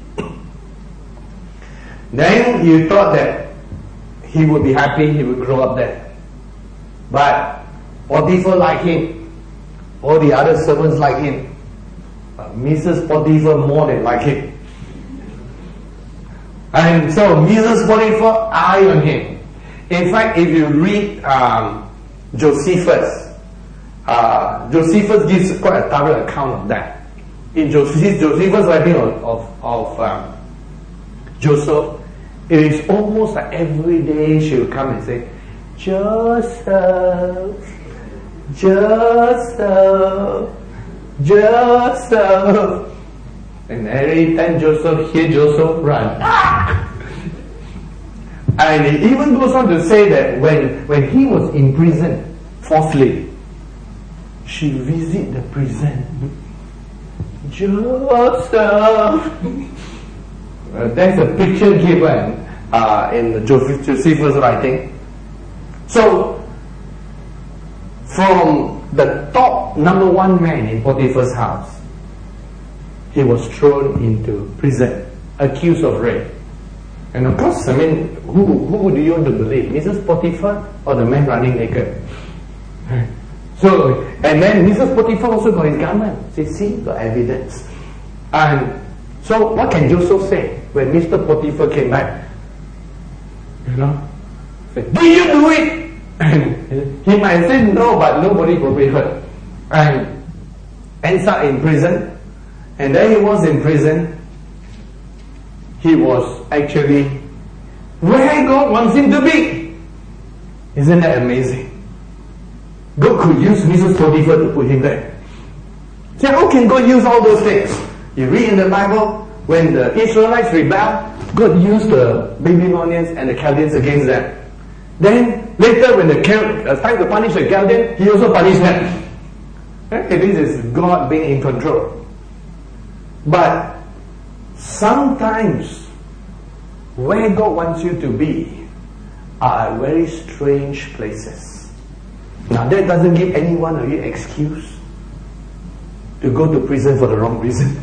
Then you thought that he would be happy, he would grow up there. But Potiphar liked him. All the other servants liked him. But Missus Potiphar more than liked him. And so Missus Potiphar eyed on him. In fact, if you read um, Josephus, uh, Josephus gives quite a thorough account of that. In Josephus, Josephus' writing of, of, of um, Joseph, it is almost like every day she will come and say, Joseph, Joseph, Joseph. And every time Joseph hear Joseph run. And he even goes on to say that when, when he was in prison, falsely, she visited the prison. Joseph. Uh, there's a picture given uh, in Josephus' writing. So, from the top number one man in Potiphar's house, he was thrown into prison, accused of rape. And of course, I mean, who, who do you want to believe? Missus Potiphar or the man running naked? So, and then Missus Potiphar also got his garment. Say, see, got evidence. And so what can Joseph say when Mister Potiphar came back? You know, say, did you do it? And he might say no, but nobody probably heard. And ends up in prison. And there he was in prison. He was actually where God wants him to be. Isn't that amazing? God could use Missus Potiphar to put him there. So how can God use all those things? You read in the Bible, when the Israelites rebelled, God used the Babylonians and the Chaldeans against them. Then later when the Chal- uh, time to punish the Chaldeans, he also punished them. Okay, this is God being in control. But sometimes where God wants you to be are very strange places. Now that doesn't give any one of you excuse to go to prison for the wrong reason.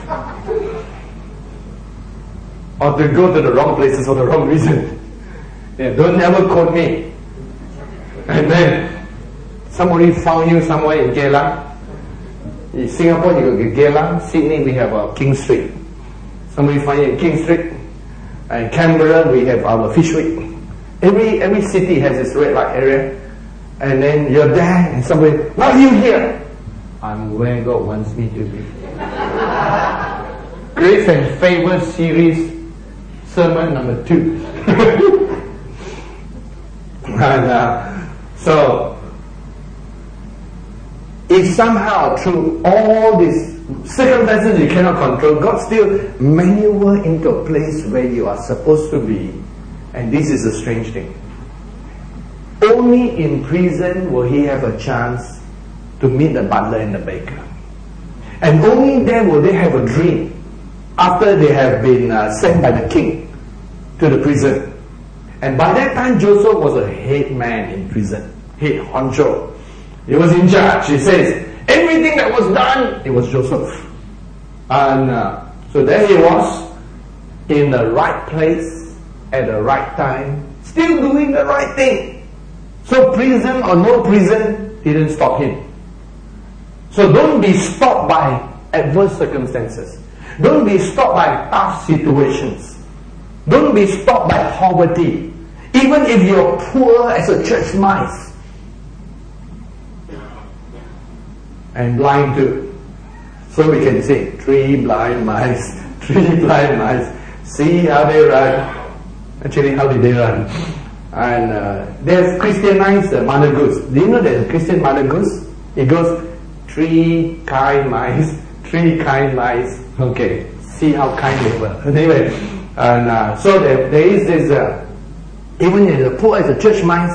Or to go to the wrong places for the wrong reason. Yeah, don't ever quote me. And then somebody found you somewhere in Geylang. In Singapore you go to Geylang. Sydney we have our King Street. Somebody find you in King Street. And Canberra we have our Fishwick. Every every city has its red light area. And then you're there and somebody, why are you here? I'm where God wants me to be. Grace and Favor series, sermon number two. And uh, so, if somehow through all these circumstances you cannot control, God still maneuver into a place where you are supposed to be. And this is a strange thing. Only in prison will he have a chance to meet the butler and the baker. And only then will they have a dream after they have been uh, sent by the king to the prison. And by that time Joseph was a head man in prison. Head honcho. He was in charge. He says, everything that was done, it was Joseph. And uh, so there he was, in the right place, at the right time, still doing the right thing. So prison or no prison didn't stop him. So don't be stopped by adverse circumstances. Don't be stopped by tough situations. Don't be stopped by poverty. Even if you're poor as a church mice. And blind too. So we can say, three blind mice, three blind mice. See how they run. Actually, how did they run? And uh, there's Christianized uh, Mother Goose. Do you know there's a Christian Mother Goose? It goes, three kind mice, three kind mice. Okay, see how kind they were. Anyway, and uh, so there, there is this, uh, even if the poor as a church mice,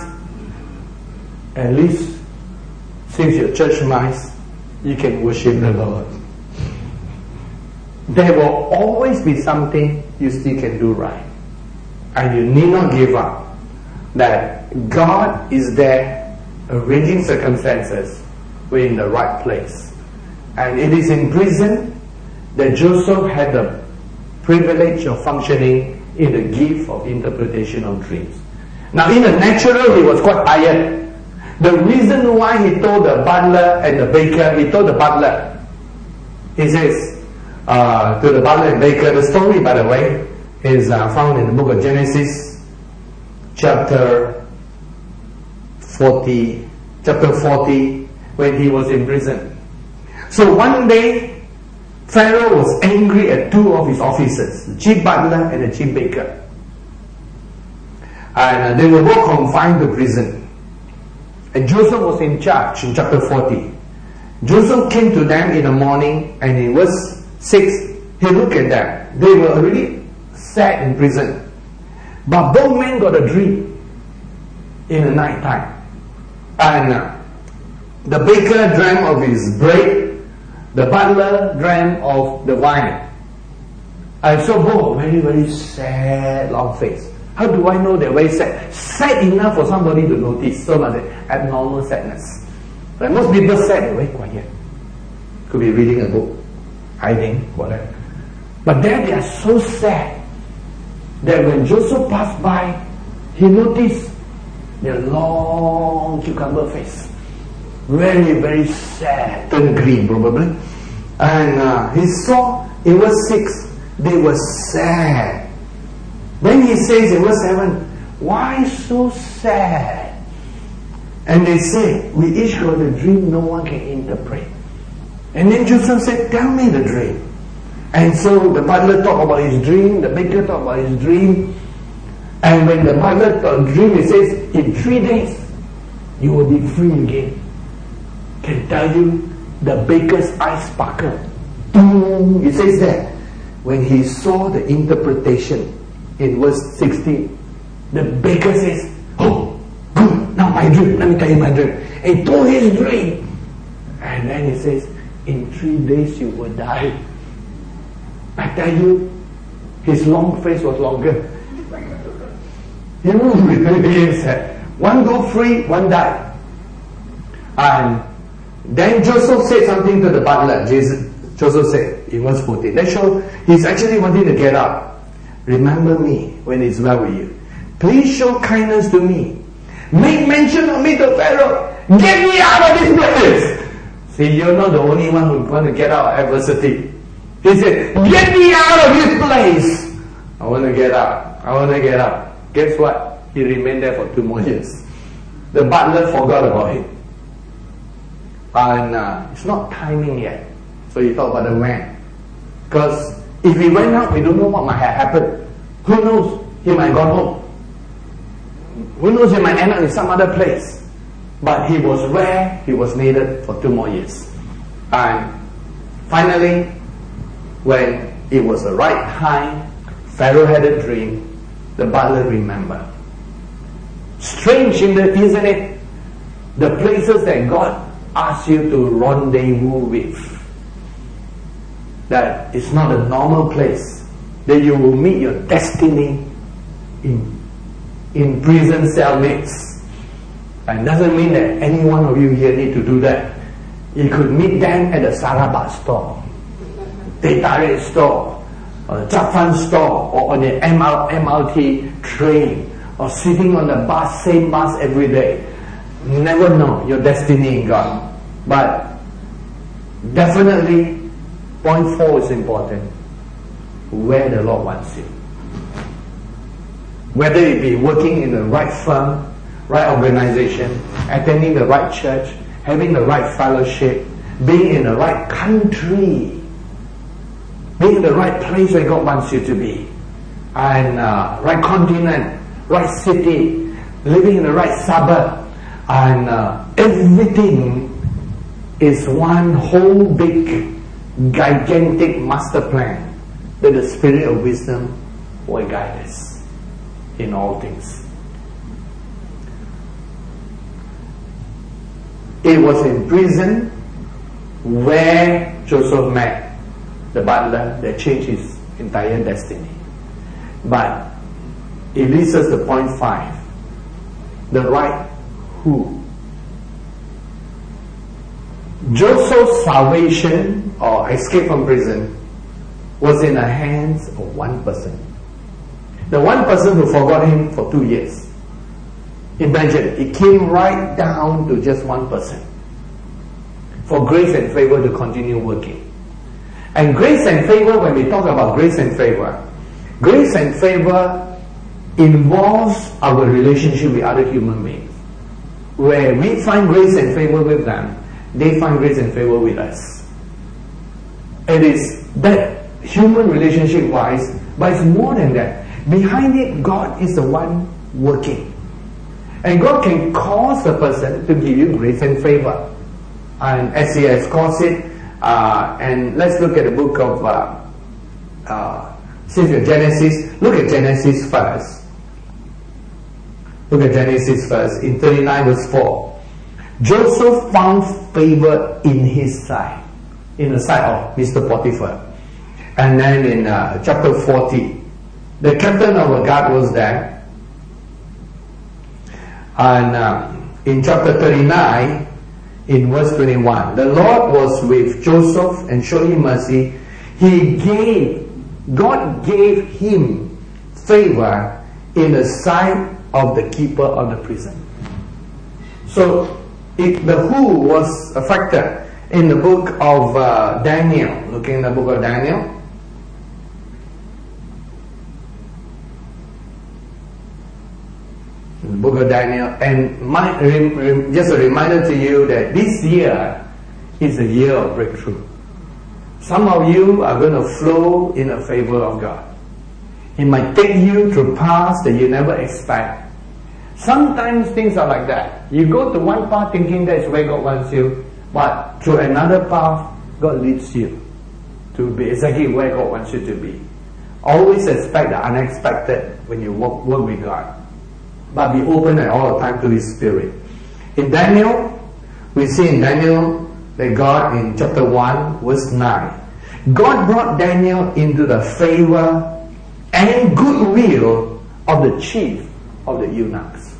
at least since you're church mice, you can worship the Lord. There will always be something you still can do right. And you need not give up. That God is there arranging circumstances. We're in the right place. And it is in prison that Joseph had the privilege of functioning in the gift of interpretation of dreams. Now in the natural he was quite tired. The reason why he told the butler and the baker, he told the butler, he says uh, to the butler and baker, the story by the way is uh, found in the book of Genesis chapter forty, chapter forty, when he was in prison. So one day, Pharaoh was angry at two of his officers, the chief butler and the chief baker. And uh, they were both confined to prison. And Joseph was in charge in chapter forty. Joseph came to them in the morning, and in verse six, he looked at them. They were already sat in prison. But both men got a dream in the night time. And uh, the baker dreamt of his bread, the butler dreamt of the wine. And so both very, very sad, long face. How do I know they're very sad? Sad enough for somebody to notice, so much abnormal sadness. But most people sad, they're very quiet. Could be reading a book, hiding, whatever. But then they are so sad that when Joseph passed by, he noticed their long cucumber face. Very, very sad, turned green probably. And uh, he saw in verse six, they were sad. Then he says in verse seven, why so sad? And they say, we each got a dream no one can interpret. And then Joseph said, tell me the dream. And so the butler talked about his dream, the baker talked about his dream. And when the butler talked dream, he says, in three days, you will be free again. Can tell you, the baker's eyes sparkled. He says that when he saw the interpretation in verse sixteen, the baker says, oh, good, now my dream, let me tell you my dream. And he told his dream. And then he says, in three days you will die. I tell you, his long face was longer. He was really sad. One go free, one die. And then Joseph said something to the butler. Jesus, Joseph said in verse fourteen. That shows he's actually wanting to get up. Remember me when it's well with you. Please show kindness to me. Make mention of me to Pharaoh. Get me out of this place. See, you're not the only one who want to get out of adversity. He said, get me out of this place. I want to get out. I want to get out. Guess what? He remained there for two more years. The butler forgot about him. And uh, it's not timing yet. So he thought about the when. Because if he went out, we don't know what might have happened. Who knows? He might have gone home. Who knows? He might end up in some other place. But he was where he was needed for two more years. And finally, when it was the right time, Pharaoh had a dream. The butler remembered. Strange, isn't it? The places that God asks you to rendezvous with. That it's not a normal place. That you will meet your destiny in, in prison cellmates. And doesn't mean that any one of you here need to do that. You could meet them at the Sarabah store, Teh Tarik store, or the Chap Fan store, or on the M R T train, or sitting on the bus, same bus every day. You never know your destiny in God. But definitely, point four is important. Where the Lord wants you. Whether it be working in the right firm, right organization, attending the right church, having the right fellowship, being in the right country, being in the right place where God wants you to be, and uh, right continent, right city, living in the right suburb, and uh, everything is one whole big, gigantic master plan that the Spirit of wisdom will guide us in all things. It was in prison where Joseph met the butler that changed his entire destiny. But it leads us to point five. The right who. Joseph's salvation or escape from prison was in the hands of one person. The one person who forgot him for two years. Imagine, it came right down to just one person for grace and favor to continue working. And grace and favor, when we talk about grace and favor, grace and favor involves our relationship with other human beings. Where we find grace and favor with them, they find grace and favor with us. It is that human relationship wise, but it's more than that. Behind it, God is the one working. And God can cause a person to give you grace and favor. And as He has caused it, uh, and let's look at the book of uh, uh, since you're Genesis, look at Genesis first. Look at Genesis first, in thirty-nine verse four. Joseph found favor in his sight, in the sight of Mister Potiphar. And then in uh, chapter forty, the captain of the guard was there. And uh, in chapter thirty-nine, in verse twenty-one, the Lord was with Joseph and showed him mercy. He gave, God gave him favor in the sight of the keeper of the prison. So, it, the who was a factor in the book of uh, Daniel. Looking in the book of Daniel, in the book of Daniel. And my, rem, rem, just a reminder to you that this year is a year of breakthrough. Some of you are going to flow in the favor of God. It might take you through paths that you never expect. Sometimes things are like that. You go to one path thinking that's where God wants you, but through another path, God leads you to be exactly where God wants you to be. Always expect the unexpected when you work, work with God. But be open at all time to His Spirit. In Daniel, we see in Daniel that God, in chapter one, verse nine, God brought Daniel into the favor and goodwill of the chief of the eunuchs.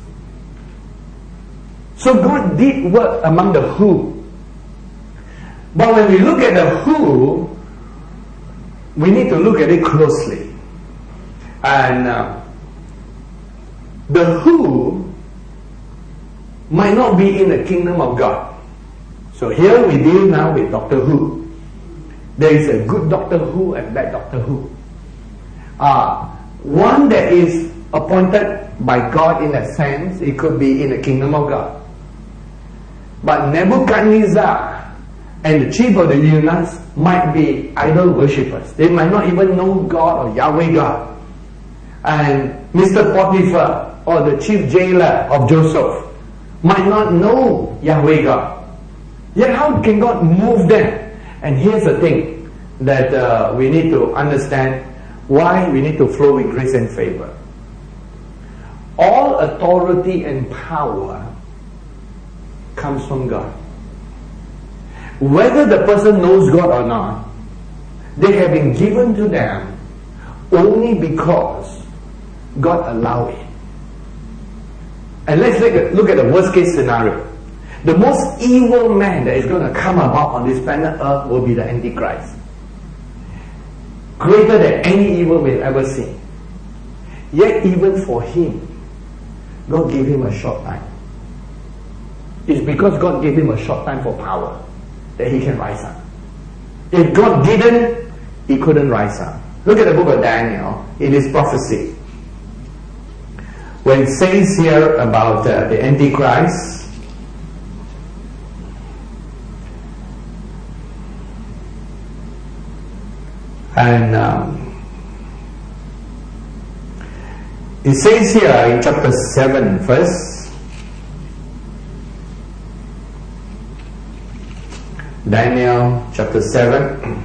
So God did work among the who. But when we look at the who, we need to look at it closely. And uh, the who might not be in the kingdom of God. So here we deal now with Doctor Who. There is a good Doctor Who and bad Doctor Who. Uh, one that is appointed by God in a sense, it could be in the kingdom of God. But Nebuchadnezzar and the chief of the eunuchs might be idol worshippers. They might not even know God or Yahweh God. And Mister Potiphar or the chief jailer of Joseph might not know Yahweh God. Yet how can God move them? And here's the thing that uh, we need to understand why we need to flow with grace and favor. All authority and power comes from God. Whether the person knows God or not, they have been given to them only because God allowed it. And let's look at, look at the worst case scenario. The most evil man that is going to come about on this planet Earth will be the Antichrist. Greater than any evil we've ever seen. Yet even for him, God gave him a short time. It's because God gave him a short time for power that he can rise up. If God didn't, he couldn't rise up. Look at the book of Daniel. It is prophecy. When it says here about uh, the Antichrist, and um, it says here in chapter seven first, Daniel chapter seven,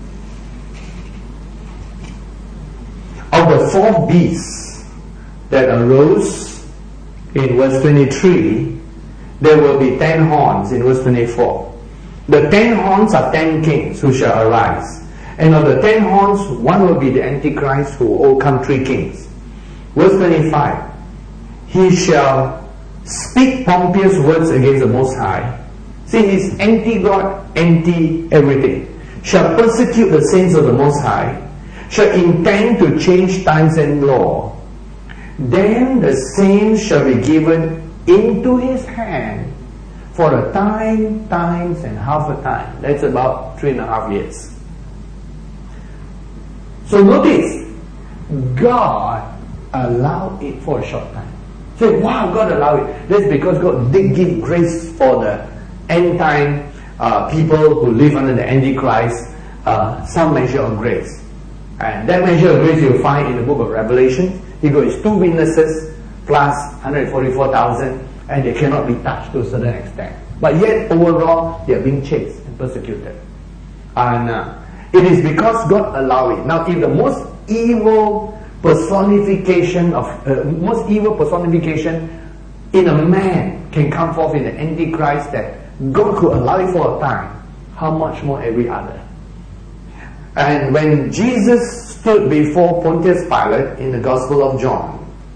of the four beasts that arose in verse twenty-three, there will be ten horns in verse twenty-four. The ten horns are ten kings who shall arise. And of the ten horns, one will be the Antichrist who will overcome three kings. Verse twenty-five, he shall speak pompous words against the Most High. See, he's anti-God, anti-everything. Shall persecute the saints of the Most High. Shall intend to change times and law. Then the saints shall be given into his hand for a time, times, and half a time. That's about three and a half years. So notice, God allowed it for a short time. Say, wow, God allowed it. That's because God did give grace for the end time uh, people who live under the Antichrist, uh, some measure of grace. And that measure of grace you'll find in the book of Revelation. He goes, two witnesses plus one hundred forty-four thousand, and they cannot be touched to a certain extent. But yet, overall, they are being chased and persecuted. And uh, it is because God allowed it. Now, if the most evil personification of, uh, most evil personification in a man can come forth in the Antichrist that God could allow it for a time, how much more every other? And when Jesus stood before Pontius Pilate in the Gospel of John,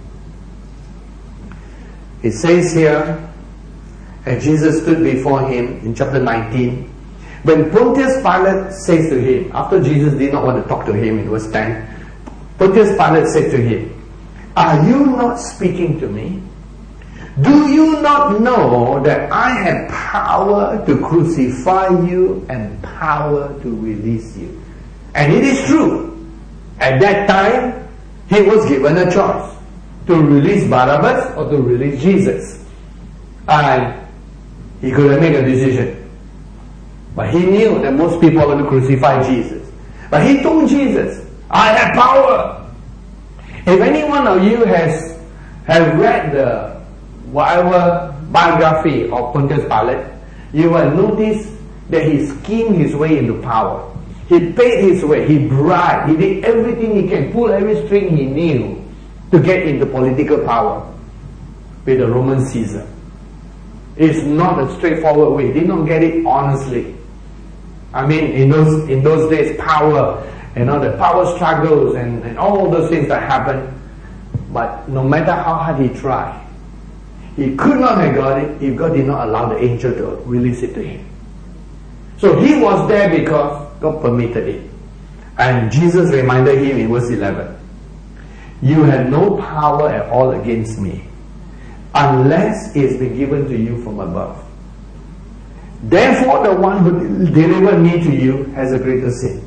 it says here, and Jesus stood before him in chapter nineteen, when Pontius Pilate says to him, after Jesus did not want to talk to him in verse ten, Pontius Pilate said to him, are you not speaking to me? Do you not know that I have power to crucify you and power to release you? And it is true. At that time, he was given a choice. to release Barabbas or to release Jesus. And he couldn't make a decision. But he knew that most people are going to crucify Jesus. But he told Jesus, I have power. If any one of you has, has read the whatever biography of Pontius Pilate, you will notice that he schemed his way into power. He paid his way, he bribed, he did everything he can, pull every string he knew to get into political power with the Roman Caesar. It's not a straightforward way. He did not get it honestly. I mean, in those in those days, power, you know, the power struggles and, and all those things that happen. But no matter how hard he tried, he could not have got it if God did not allow the angel to release it to him. So he was there because God permitted it. And Jesus reminded him in verse eleven, you have no power at all against me, unless it has been given to you from above. Therefore the one who delivered me to you has a greater sin.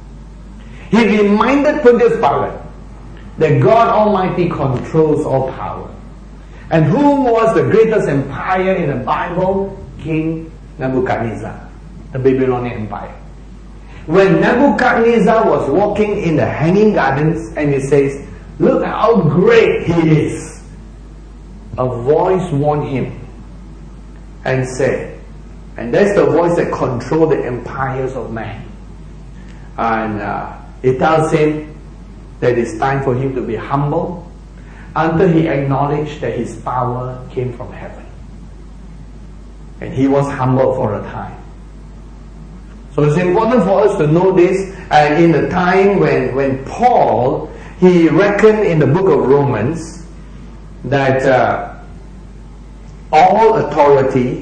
He reminded Pontius Pilate that God Almighty controls all power. And whom was the greatest empire in the Bible? King Nebuchadnezzar, the Babylonian Empire. When Nebuchadnezzar was walking in the hanging gardens and he says, look how great he is, a voice warned him and said, and that's the voice that controls the empires of man. And uh, it tells him that it's time for him to be humble until he acknowledged that his power came from heaven. And he was humble for a time. So it's important for us to know this. And in the time when, when Paul, he reckoned in the book of Romans that uh, all authority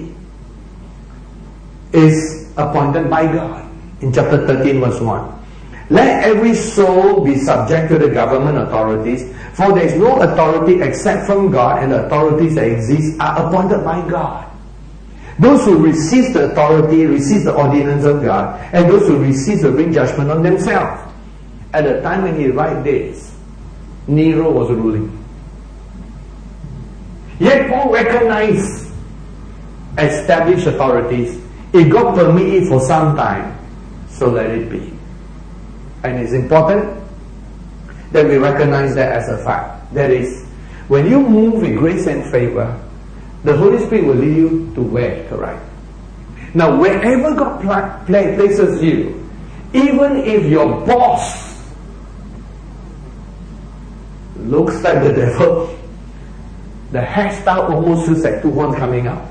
is appointed by God. In chapter thirteen verse one. Let every soul be subject to the government authorities, for there is no authority except from God, and the authorities that exist are appointed by God. Those who resist the authority resist the ordinance of God, and those who resist will bring judgment on themselves. At the time when he wrote this, Nero was ruling. Yet Paul recognized established authorities. If God permit it for some time, so let it be. And it's important that we recognize that as a fact. That is, when you move with grace and favor, the Holy Spirit will lead you to where it, correct? Now, wherever God pla- places you, even if your boss looks like the devil, the hairstyle almost looks like two horns coming out,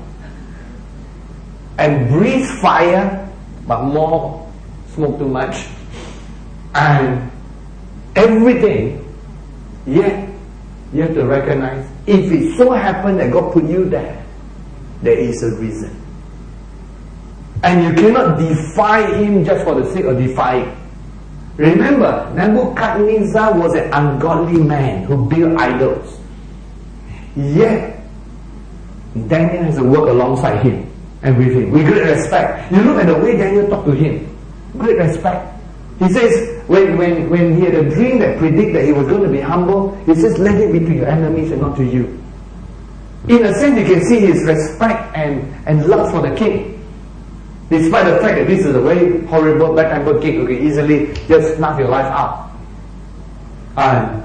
and breathes fire, but more smoke too much, and everything, yet you have to recognize, if it so happened that God put you there, there is a reason. And you cannot defy him just for the sake of defying. Remember, Nebuchadnezzar was an ungodly man who built idols. Yet, Daniel has to work alongside him and with him, with great respect. You look at the way Daniel talked to him, great respect. He says, when, when, when he had a dream that predicted that he was going to be humble, he says, let it be to your enemies and not to you. In a sense, you can see his respect and, and love for the king. Despite the fact that this is a very horrible, bad-tempered king who can easily just snuff your life out. And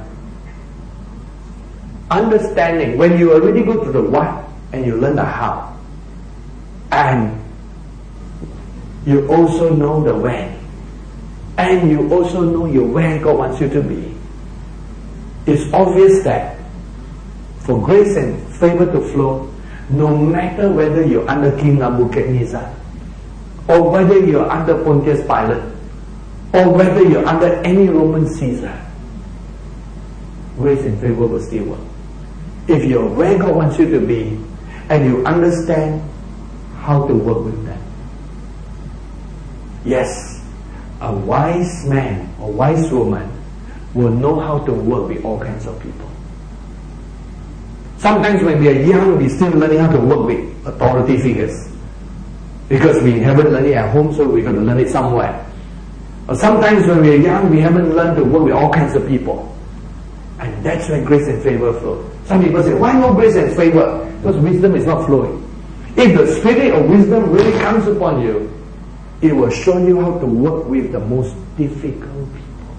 understanding, when you already go to the what and you learn the how, and you also know the when, and you also know your where God wants you to be, it's obvious that for grace and favor to flow, no matter whether you're under King Nebuchadnezzar, or whether you're under Pontius Pilate, or whether you're under any Roman Caesar, grace and favor will still work. If you're where God wants you to be, and you understand how to work with them. Yes, a wise man or wise woman will know how to work with all kinds of people. Sometimes when we are young, we're still learning how to work with authority figures. Because we haven't learned it at home, so we're going to learn it somewhere. Or sometimes when we're young, we haven't learned to work with all kinds of people. And And that's where grace and favor flow. Some people say, why no grace and favor? Because wisdom is not flowing. If the spirit of wisdom really comes upon you, it will show you how to work with the most difficult people.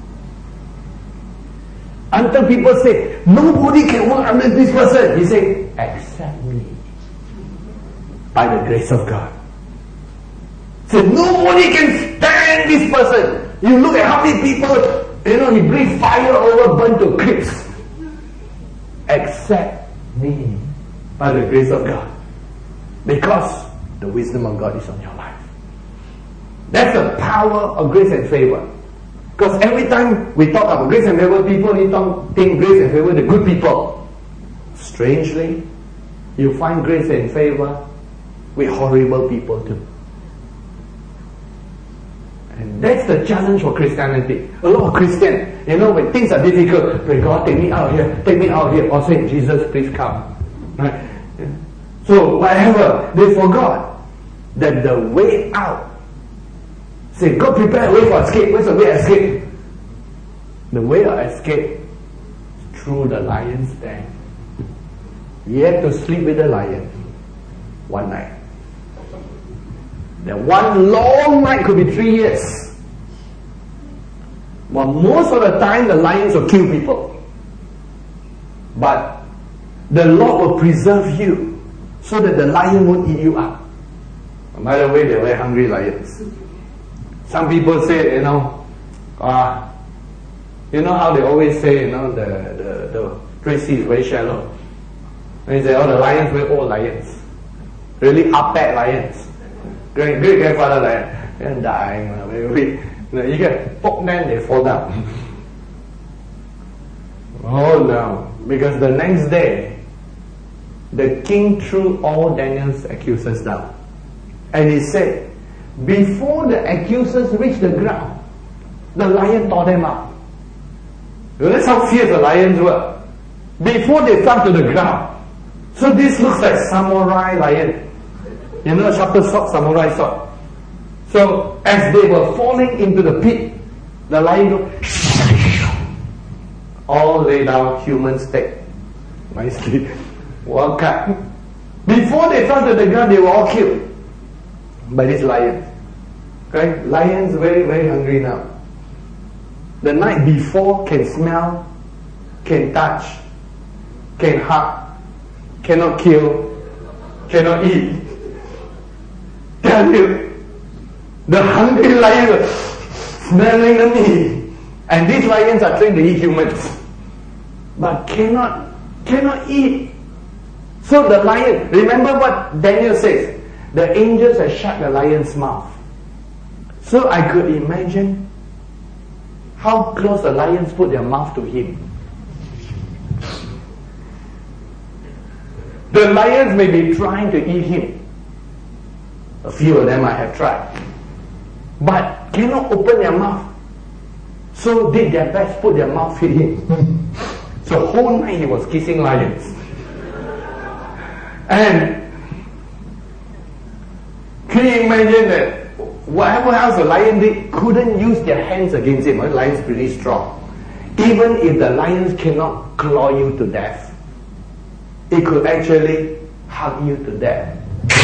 Until people say, nobody can work under this person. He say, accept me. By the grace of God. So nobody can stand this person. You look at how many people, you know, he brings fire over, burn to crisp. Accept me by the grace of God. Because the wisdom of God is on your life. That's the power of grace and favor. Because every time we talk about grace and favor, people only talk, think grace and favor, the good people. Strangely, you find grace and favor with horrible people too. And that's the challenge for Christianity. A lot of Christians, you know, when things are difficult, pray, God, take me out here, take me out here, or say, Jesus, please come. Right? So, whatever, they forgot that the way out, say, God prepare a way for escape. Where's the way of escape? The way of escape is through the lion's den. You have to sleep with the lion one night. That one long night could be three years. But most of the time, the lions will kill people. But the Lord will preserve you so that the lion won't eat you up. And by the way, they're very hungry lions. Some people say, you know, uh, you know how they always say, you know, the, the, the Red Sea is very shallow. And they say, oh, the lions were old lions. Really up-back lions. Great, great grandfather lion. They're dying, very weak. You know, you get poke them, they fall down. Oh no. Because the next day, the king threw all Daniel's accusers down. And he said, before the accusers reached the ground, the lion tore them up. You know, that's how fierce the lions were. Before they fell to the ground. So this looks like samurai lion. You know, sharper sword, samurai sword. So as they were falling into the pit, the lion go, all lay down human steak. Nicely. Well cut. Before they fell to the ground, they were all killed by this lion. Okay? Lions very, very hungry now. The night before can smell, can touch, can hug, cannot kill, cannot eat. Tell you, the hungry lion smelling the meat. And these lions are trained to eat humans. But cannot, cannot eat. So the lion, remember what Daniel says, the angels have shut the lion's mouth. So I could imagine how close the lions put their mouth to him. The lions may be trying to eat him. A few of them I have tried. But cannot open their mouth. So did their best put their mouth to him. So whole night he was kissing lions. And can you imagine that whatever else the lion did, couldn't use their hands against him. The lion's pretty strong. Even if the lions cannot claw you to death, it could actually hug you to death.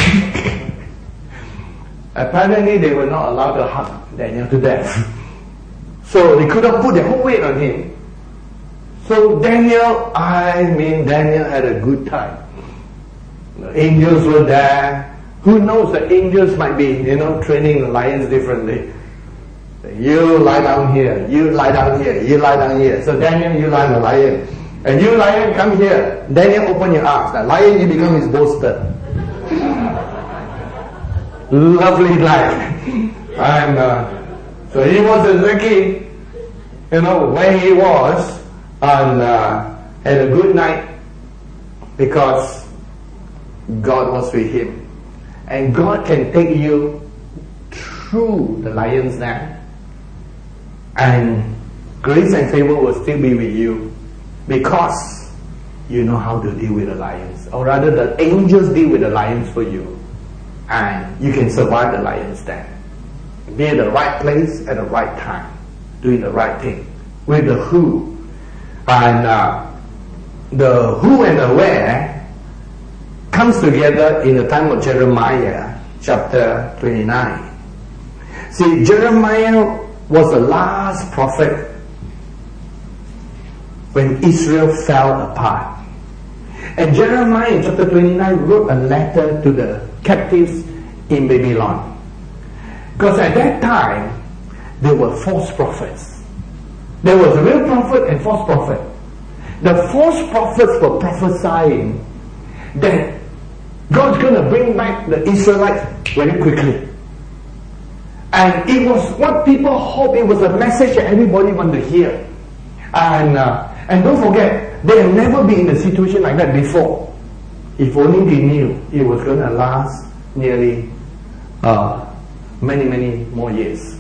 Apparently they were not allowed to hug Daniel to death. So they could not put their whole weight on him. So Daniel, I mean Daniel had a good time. The angels were there. Who knows, the angels might be, you know, training the lions differently. You lie down here, you lie down here, you lie down here. So Daniel, you lie on the lion. And you lion, come here. Daniel, open your arms. The lion, you become his bolster. Lovely life. And uh, so he was lucky, you know, where he was, and uh, had a good night because God was with him. And God can take you through the lion's den, and grace and favor will still be with you because you know how to deal with the lions. Or rather, the angels deal with the lions for you. And you can survive the lion's den. Be at the right place at the right time, doing the right thing with the who. And uh, the who and the where comes together in the time of Jeremiah chapter twenty-nine. See, Jeremiah was the last prophet when Israel fell apart. And Jeremiah in chapter twenty-nine wrote a letter to the captives in Babylon. Because at that time, there were false prophets. There was a real prophet and false prophet. The false prophets were prophesying that God's going to bring back the Israelites very quickly. And it was what people hoped. It was a message that everybody wanted to hear. And uh, and don't forget, they had never been in a situation like that before. If only they knew it was going to last nearly uh, many, many more years.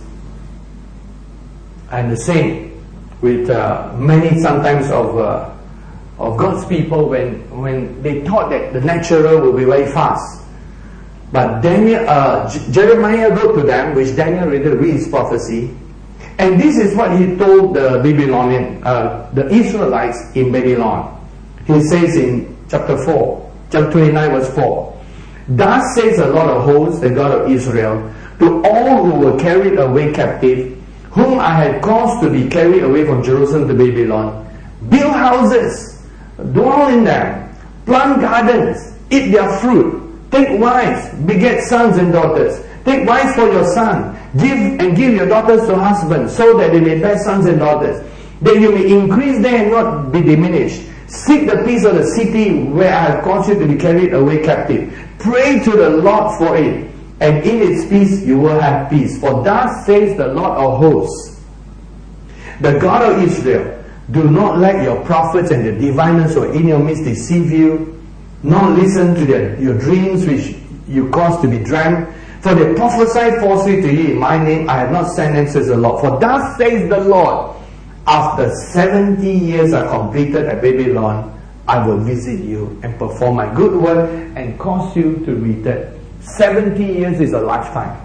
And the same with uh, many sometimes of uh, of God's people when when they thought that the natural will be very fast. But Daniel, uh, J- Jeremiah wrote to them, which Daniel later reads prophecy, and this is what he told the Babylonian, uh, the Israelites in Babylon. He says in chapter four, chapter twenty-nine, verse four, "Thus says the Lord of hosts, the God of Israel, to all who were carried away captive, whom I had caused to be carried away from Jerusalem to Babylon, build houses, dwell in them, plant gardens, eat their fruit, take wives, beget sons and daughters, take wives for your son, give and give your daughters to husbands, so that they may bear sons and daughters, that you may increase there and not be diminished. Seek the peace of the city where I have caused you to be carried away captive. Pray to the Lord for it, and in its peace you will have peace. For thus says the Lord of hosts, the God of Israel, do not let your prophets and the diviners who are in your midst deceive you, nor listen to their, your dreams which you cause to be dreamt. For they prophesy falsely to you in my name. I have not sent them, says the Lord. For thus says the Lord, after seventy years are completed at Babylon, I will visit you and perform my good work and cause you to return. seventy years is a lifetime.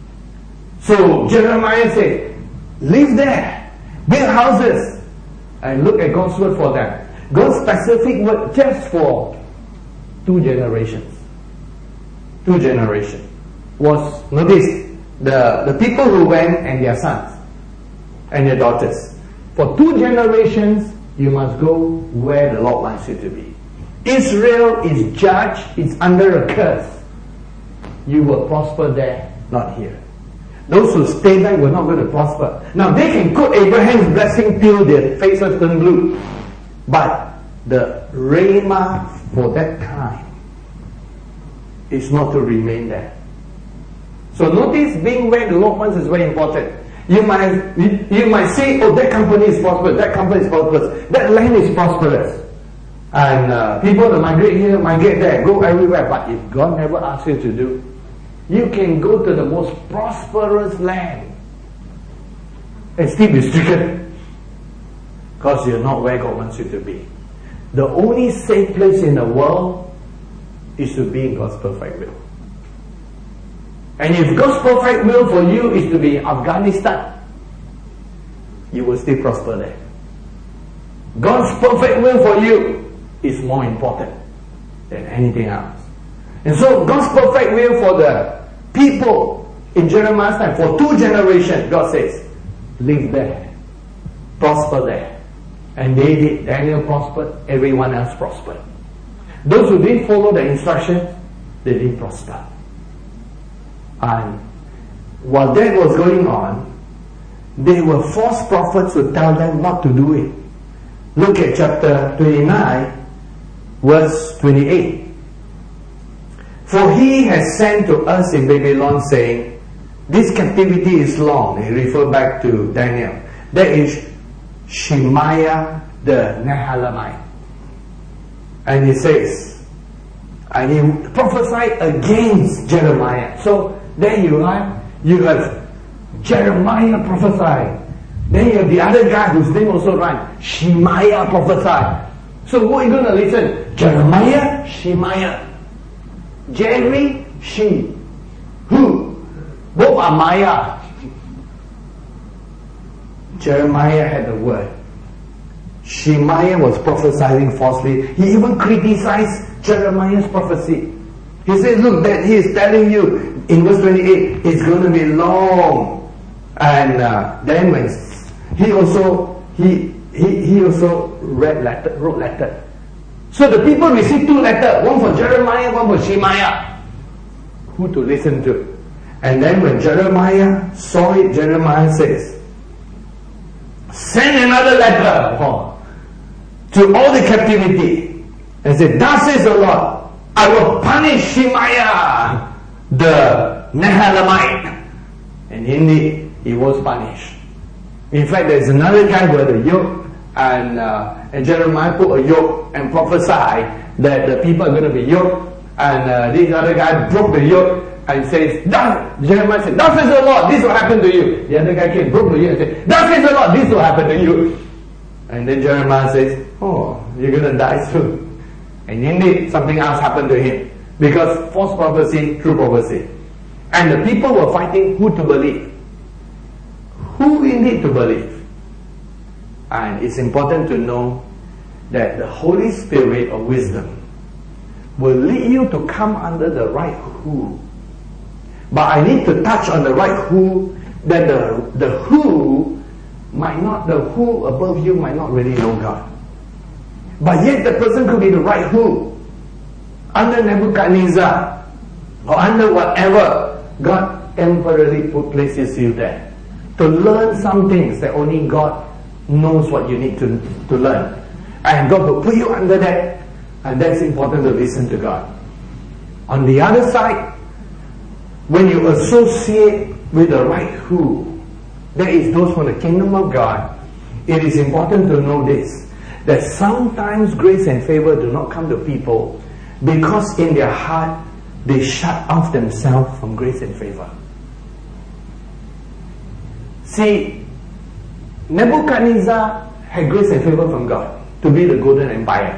So Jeremiah said, live there, build houses, and look at God's word for them. God's specific word just for two generations. Two generations. Was, notice, the, the people who went and their sons and their daughters. For two generations, you must go where the Lord wants you to be. Israel is judged, it's under a curse. You will prosper there, not here. Those who stay back were not going to prosper. Now they can quote Abraham's blessing till their faces turn blue. But the rhema for that time is not to remain there. So notice, being where the Lord wants is very important. You might, you, you might say, oh, that company is prosperous, that company is prosperous, that land is prosperous. And uh, people that migrate here, migrate there, go everywhere. But if God never asks you to do, you can go to the most prosperous land and still be stricken because you're not where God wants you to be. The only safe place in the world is to be in God's perfect will. And if God's perfect will for you is to be in Afghanistan, you will still prosper there. God's perfect will for you is more important than anything else. And so God's perfect will for the people in Jeremiah's time, for two generations, God says, live there, prosper there. And they did. Daniel prospered, everyone else prospered. Those who didn't follow the instructions, they didn't prosper. And while that was going on, there were false prophets who tell them not to do it. Look at chapter twenty-nine, verse twenty-eight. For he has sent to us in Babylon, saying, this captivity is long. They refer back to Daniel. That is Shemaiah the Nehelamite. And he says, and he prophesied against Jeremiah. So there you are. You have Jeremiah prophesying. Then you have the other guy whose name also rhymes, Shemaiah prophesied. So who are you going to listen? Jeremiah, Shemaiah. Jerry, she. Who? Both are Maya. Jeremiah had the word. Shemaiah was prophesying falsely. He even criticized Jeremiah's prophecy. He says, look, that he is telling you in verse twenty-eight, it's going to be long. And uh, then when he also he he, he also read letter, wrote letter. So the people received two letters, one for Jeremiah, one for Shemaiah. Who to listen to? And then when Jeremiah saw it, Jeremiah says, send another letter oh, to all the captivity and say, thus says the Lord, I will punish Shemaiah the Nehelamite. And indeed, he was punished. In fact, there is another guy who had a yoke, and, uh, and Jeremiah put a yoke and prophesied that the people are going to be yoked. And uh, this other guy broke the yoke and says, thus, Jeremiah said, thus says the Lord, this will happen to you. The other guy came, broke the yoke and said, thus says the Lord, this will happen to you. And then Jeremiah says, oh, you're going to die soon. And indeed, something else happened to him. Because false prophecy, true prophecy. And the people were fighting who to believe. Who indeed to believe. And it's important to know that the Holy Spirit of wisdom will lead you to come under the right who. But I need to touch on the right who, that the, the who might not, the who above you might not really know God. But yet the person could be the right who. Under Nebuchadnezzar, or under whatever, God temporarily put places you there. To learn some things that only God knows what you need to, to learn. And God will put you under that. And that's important to listen to God. On the other side, when you associate with the right who, that is those from the kingdom of God, it is important to know this, that sometimes grace and favor do not come to people because in their heart they shut off themselves from grace and favor. See, Nebuchadnezzar had grace and favor from God to be the golden empire.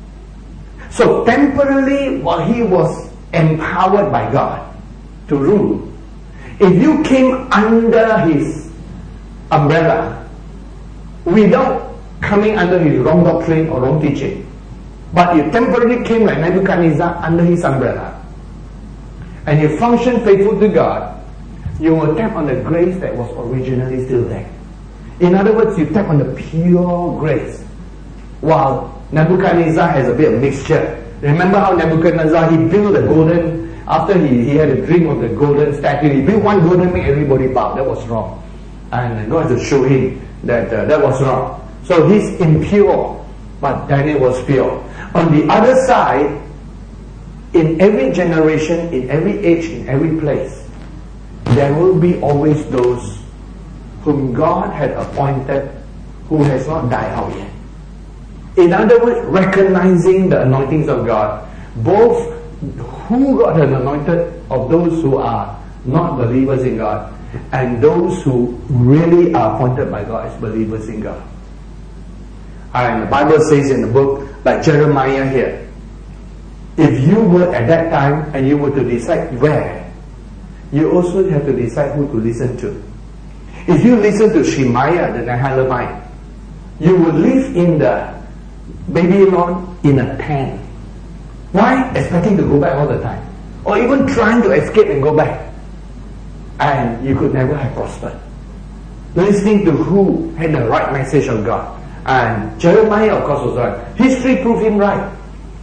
So temporarily, while he was empowered by God to rule, if you came under his umbrella without coming under his wrong doctrine or wrong teaching, but you temporarily came like Nebuchadnezzar under his umbrella, and you function faithful to God, you will tap on the grace that was originally still there. In other words, you tap on the pure grace, while Nebuchadnezzar has a bit of mixture. Remember how Nebuchadnezzar, he built a golden, after he, he had a dream of the golden statue, he built one golden, make everybody bow. That was wrong. And God had to show him that uh, that was wrong. So he's impure, but Daniel was pure. On the other side, in every generation, in every age, in every place, there will be always those whom God had appointed who has not died out yet. In other words, recognizing the anointings of God, both who God has anointed of those who are not believers in God, and those who really are appointed by God as believers in God. And the Bible says in the book, like Jeremiah here, if you were at that time and you were to decide where, you also have to decide who to listen to. If you listen to Shemaiah the Nehelamite, you would live in the Babylon in a tent. Why? Expecting to go back all the time. Or even trying to escape and go back. And you could never have prospered. Listening to who had the right message of God. And Jeremiah, of course, was right. History proved him right.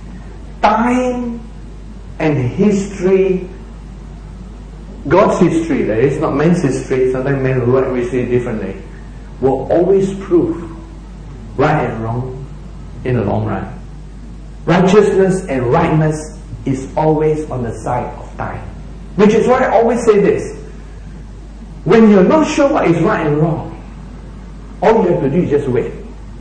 Time and history, God's history, that is not man's history, sometimes men will write history differently, will always prove right and wrong in the long run. Righteousness and rightness is always on the side of time. Which is why I always say this. When you're not sure what is right and wrong, all you have to do is just wait.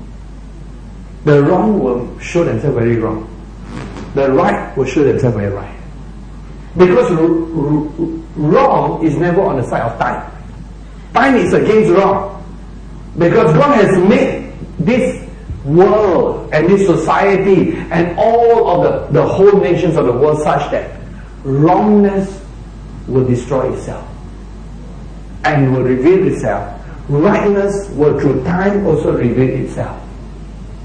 The wrong will show themselves very wrong. The right will show themselves very right. Because r- r- wrong is never on the side of time. Time is against wrong. Because God has made this world and this society and all of the, the whole nations of the world such that wrongness will destroy itself and will reveal itself. Rightness will through time also reveal itself.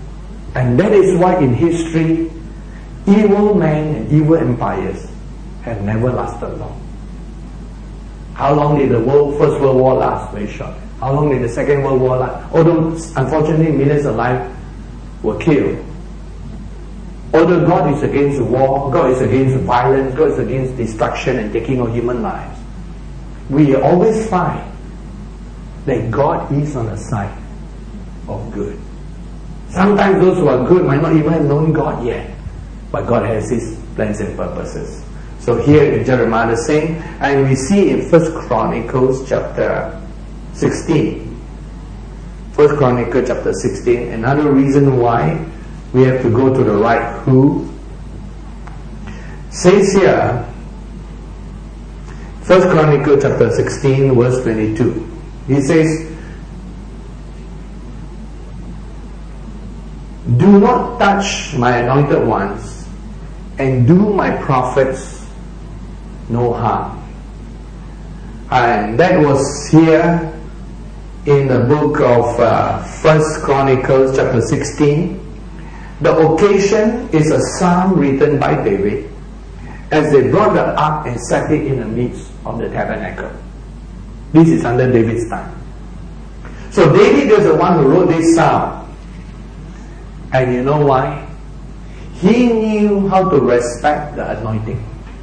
And that is why in history, evil men and evil empires have never lasted long. How long did the world, First World War last? Very short. How long did the Second World War last? Although unfortunately millions of lives were killed. Although God is against war, God is against violence, God is against destruction and taking of human lives, we always find that God is on the side of good. Sometimes those who are good might not even have known God yet, but God has His plans and purposes. So here in Jeremiah is saying, and we see in First Chronicles chapter sixteen, First Chronicles chapter sixteen, another reason why we have to go to the right who says here, First Chronicles chapter sixteen verse twenty-two. He says, do not touch my anointed ones and do my prophets no harm. And that was here in the book of uh, First Chronicles chapter sixteen. The occasion is a psalm written by David as they brought the ark and set it in the midst of the tabernacle. This is under David's time. So David is the one who wrote this psalm. And you know why? He knew how to respect the anointing.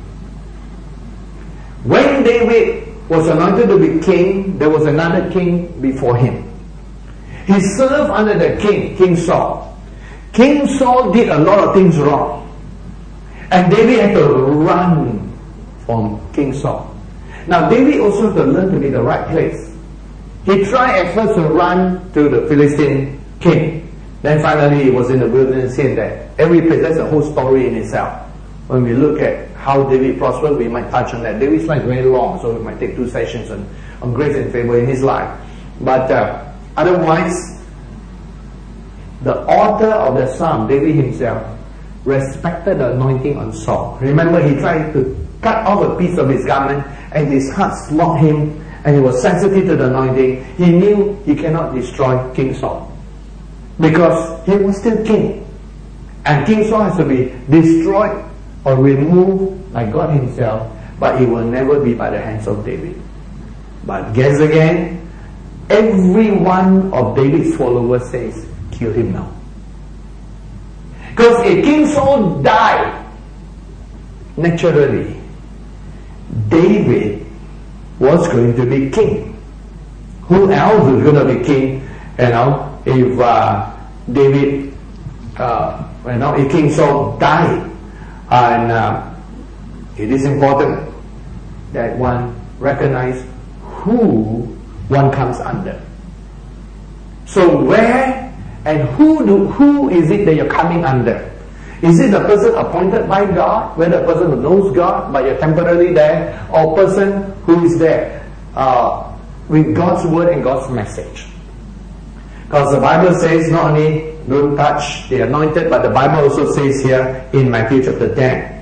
When David was anointed to be king, there was another king before him. He served under the king, King Saul. King Saul did a lot of things wrong. And David had to run from King Saul. Now David also had to learn to be the right place. He tried at first to run to the Philistine king. Then finally he was in the wilderness here and there. Every place, that's a whole story in itself. When we look at how David prospered, we might touch on that. David's life is very long, so we might take two sessions on, on grace and favor in his life. But uh, otherwise, the author of the psalm, David himself, respected the anointing on Saul. Remember, he tried to cut off a piece of his garment and his heart smote him, and he was sensitive to the anointing. He knew he cannot destroy King Saul because he was still king. And King Saul has to be destroyed or removed by God himself, but it will never be by the hands of David. But guess again, every one of David's followers says, kill him now. Because if King Saul died naturally, David was going to be king. Who else was going to be king? You know, if uh, David, uh, you know, if King Saul died, and uh, it is important that one recognize who one comes under. So where and who do, who is it that you're coming under? Is it the person appointed by God, whether the person who knows God but you're temporarily there, or person who is there uh, with God's word and God's message? Because the Bible says not only don't touch the anointed, but the Bible also says here in Matthew chapter ten.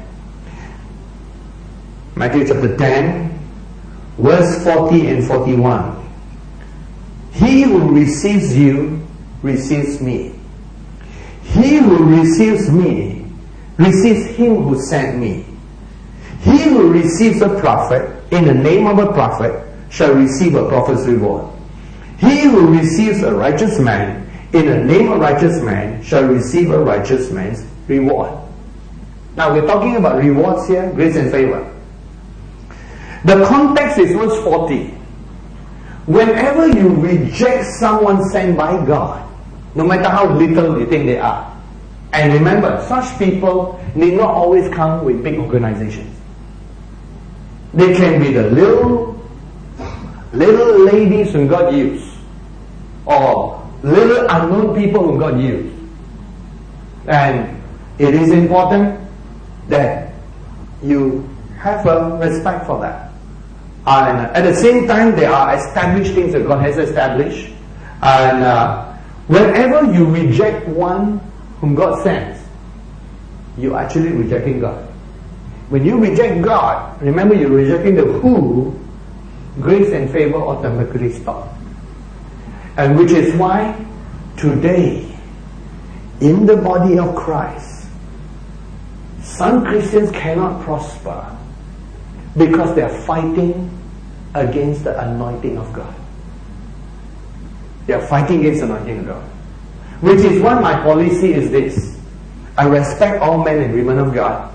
Matthew chapter ten, verse forty and forty-one. He who receives you receives me. He who receives me receives him who sent me. He who receives a prophet in the name of a prophet shall receive a prophet's reward. He who receives a righteous man in the name of a righteous man shall receive a righteous man's reward. Now we're talking about rewards here, grace and favor. The context is verse forty. Whenever you reject someone sent by God, no matter how little you think they are, and remember, such people need not always come with big organizations. They can be the little, little ladies whom God used, or little unknown people whom God used. And it is important that you have a respect for that. And at the same time, there are established things that God has established. And uh, whenever you reject one whom God sends, you're actually rejecting God. When you reject God, remember you're rejecting the who, grace and favor automatically stop. And which is why today, in the body of Christ, some Christians cannot prosper because they are fighting against the anointing of God. They are fighting against the anointing of God. Which is why my policy is this. I respect all men and women of God.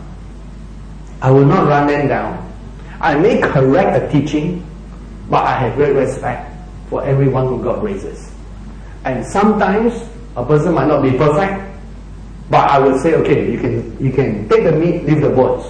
I will not run them down. I may correct a teaching, but I have great respect for everyone who God raises. And sometimes a person might not be perfect, but I will say, okay, you can you can take the meat, leave the bones.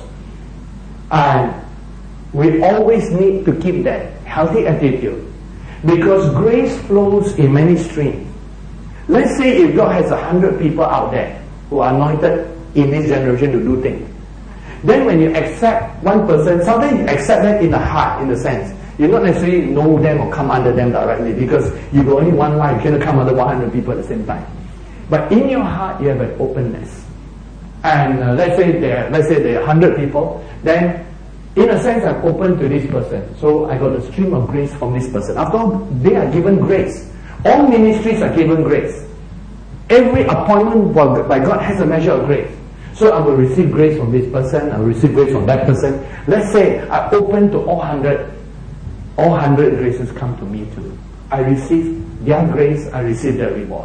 And we always need to keep that healthy attitude, because grace flows in many streams. Let's say if God has a hundred people out there who are anointed in this generation to do things, then when you accept one person, sometimes you accept them in the heart, in the sense. You don't necessarily know them or come under them directly, because you've got only one life, you cannot come under one hundred people at the same time. But in your heart, you have an openness. And uh, let's say there, let's say there are one hundred people, then in a sense I'm open to this person. So I got a stream of grace from this person. After all, they are given grace. All ministries are given grace. Every appointment by God has a measure of grace. So I will receive grace from this person, I will receive grace from that person. Let's say I open to all hundred. All hundred graces come to me too. I receive their grace, I receive their reward.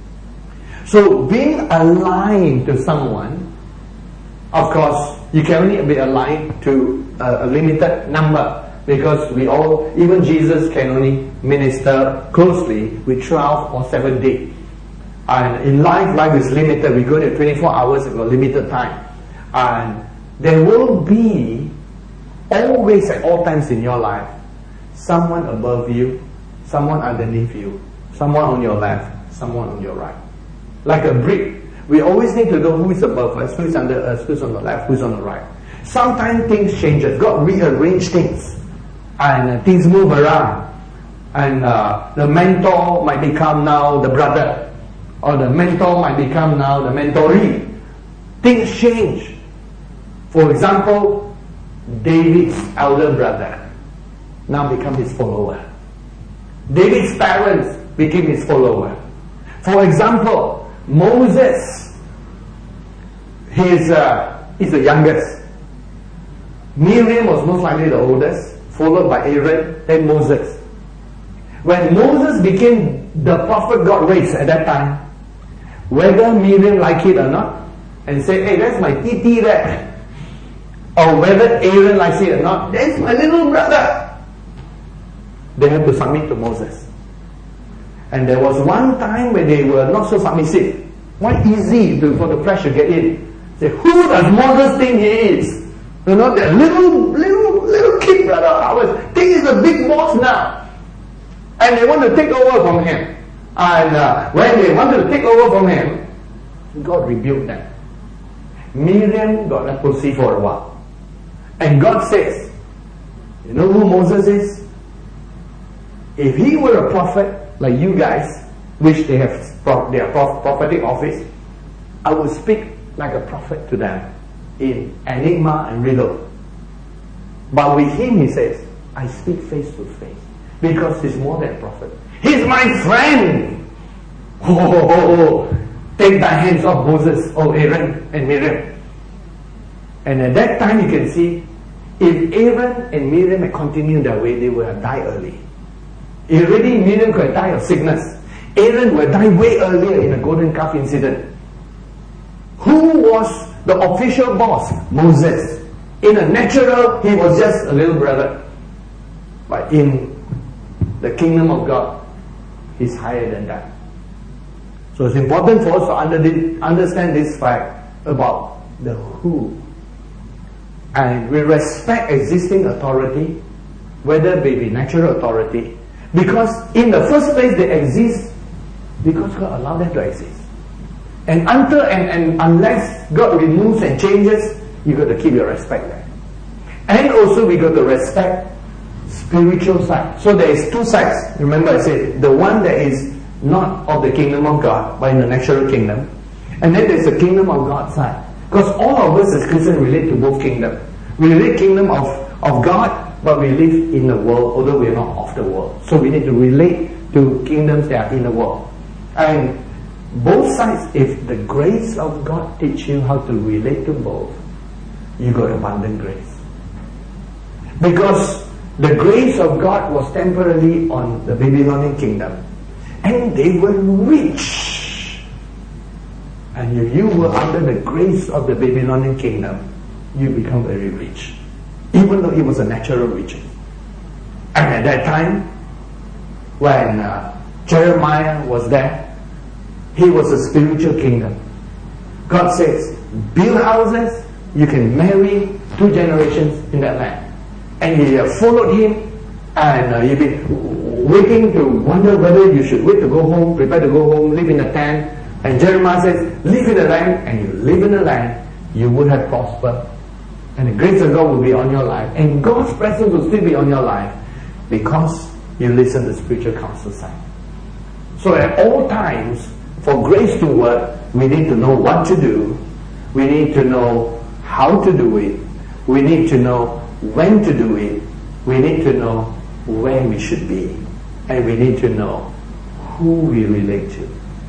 So being aligned to someone, of course, you can only be aligned to a, a limited number, because we all, even Jesus can only minister closely with twelve or seventy. And in life, life is limited. We go to twenty-four hours, we've got limited time. And there will be always at all times in your life someone above you, someone underneath you, someone on your left, someone on your right. Like a brick, we always need to know who is above us, who is under us, who is on the left, who is on the right. Sometimes things change. God rearrange things, and uh, things move around. And uh, the mentor might become now the brother, or the mentor might become now the mentoree. Things change. For example, David's elder brother now become his follower. David's parents became his follower. For example, Moses, he is uh, he's the youngest. Miriam was most likely the oldest, followed by Aaron, then Moses. When Moses became the prophet God raised at that time, whether Miriam liked it or not, and say, hey, that's my titi there, or whether Aaron likes it or not, that's my little brother, they have to submit to Moses. And there was one time when they were not so submissive. Quite easy to, for the flesh to get in. Say, who does Moses think he is? You know, that little, little, little kid brother ours think he's a big boss now. And they want to take over from him. And uh, when they wanted to take over from him, God rebuked them. Miriam got leprosy for a while. And God says, you know who Moses is? If he were a prophet like you guys, which they have their prophetic office, I would speak like a prophet to them in enigma and riddle. But with him, he says, I speak face to face, because he's more than a prophet. He's my friend. Oh, oh, oh, oh. Take thy hands off Moses, oh Aaron and Miriam. And at that time you can see, if Aaron and Miriam had continued their way, they would have died early. Already Miriam could have died of sickness. Aaron would have died way earlier in the golden calf incident. Who was the official boss? Moses. In a natural, he was just a little brother. But in the kingdom of God, he's higher than that. So it's important for us to under understand this fact about the who. And we respect existing authority, whether they be natural authority, because in the first place they exist because God allowed them to exist. And until and, and unless God removes and changes, you got to keep your respect there. And also we got to respect spiritual side. So there is two sides. Remember I said the one that is not of the kingdom of God, but in the natural kingdom. And then there's the kingdom of God side. Because all of us as Christians relate to both kingdoms. We relate kingdom of, of God, but we live in the world, although we are not of the world. So we need to relate to kingdoms that are in the world. And both sides, if the grace of God teach you how to relate to both, you got abundant grace. Because the grace of God was temporarily on the Babylonian kingdom, and they were rich. And if you were under the grace of the Babylonian kingdom, you become very rich, even though it was a natural riches. And at that time, when uh, Jeremiah was there, he was a spiritual kingdom. God says, build houses, you can marry two generations in that land. And he uh, followed him, and uh, you've been waiting to wonder whether you should wait to go home, prepare to go home, live in a tent. And Jeremiah says, live in the land, and you live in the land, you would have prospered. And the grace of God will be on your life. And God's presence will still be on your life because you listen to spiritual counsel sign. So at all times, for grace to work, we need to know what to do. We need to know how to do it. We need to know when to do it. We need to know where we should be. And we need to know who we relate to.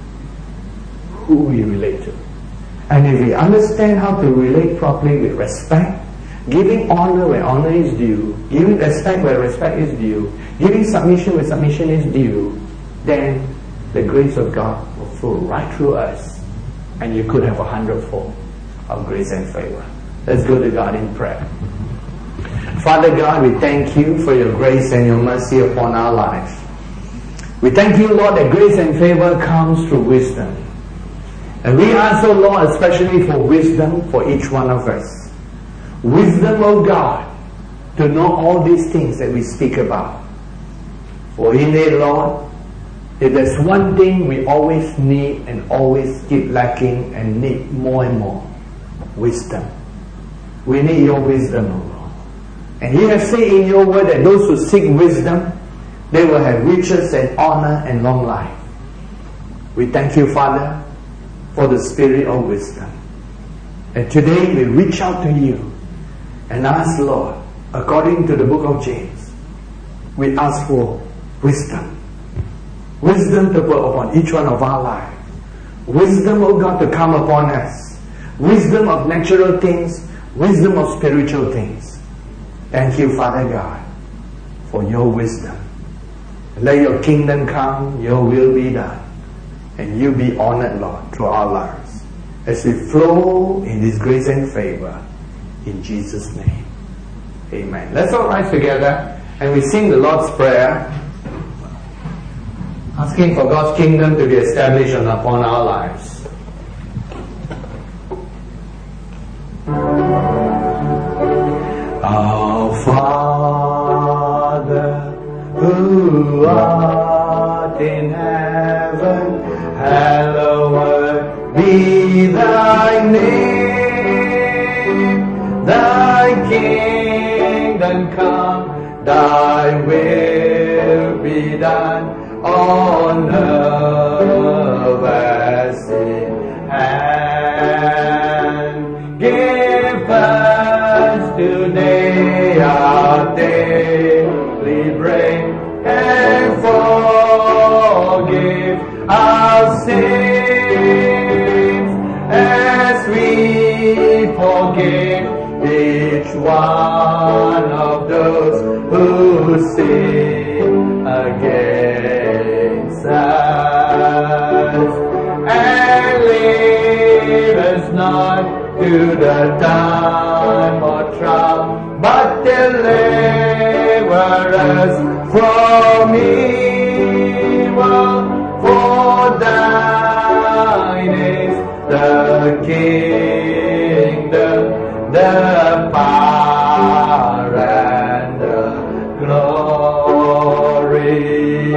Who we relate to. And if we understand how to relate properly with respect, giving honor where honor is due, giving respect where respect is due, giving submission where submission is due, then the grace of God will flow right through us, and you could have a hundredfold of grace and favor. Let's go to God in prayer. Father God, we thank you for your grace and your mercy upon our life. We thank you, Lord, that grace and favor comes through wisdom. And we ask, oh Lord, especially for wisdom for each one of us. Wisdom, oh God, to know all these things that we speak about. For in it, Lord, if there's one thing we always need and always keep lacking and need more and more, wisdom. We need your wisdom, oh Lord. And you have said in your word that those who seek wisdom, they will have riches and honor and long life. We thank you, Father, for the spirit of wisdom. And today we reach out to you and ask, Lord, according to the book of James, we ask for wisdom. Wisdom to put upon each one of our lives. Wisdom, oh God, to come upon us. Wisdom of natural things. Wisdom of spiritual things. Thank you, Father God, for your wisdom. Let your kingdom come, your will be done. And you be honored, Lord, through our lives. As we flow in this grace and favor. In Jesus' name. Amen. Let's all rise together and we sing the Lord's Prayer, asking for God's kingdom to be established upon our lives. Our Father, who art in heaven, hallowed be thy name. Thy kingdom come, thy will be done on earth as in heaven. Give us today our daily bread, and forgive our sins as we forgive each one of those who sin against us. And lead us not to the time of trial, but deliver us from evil. For thine is the kingdom, the power and the glory.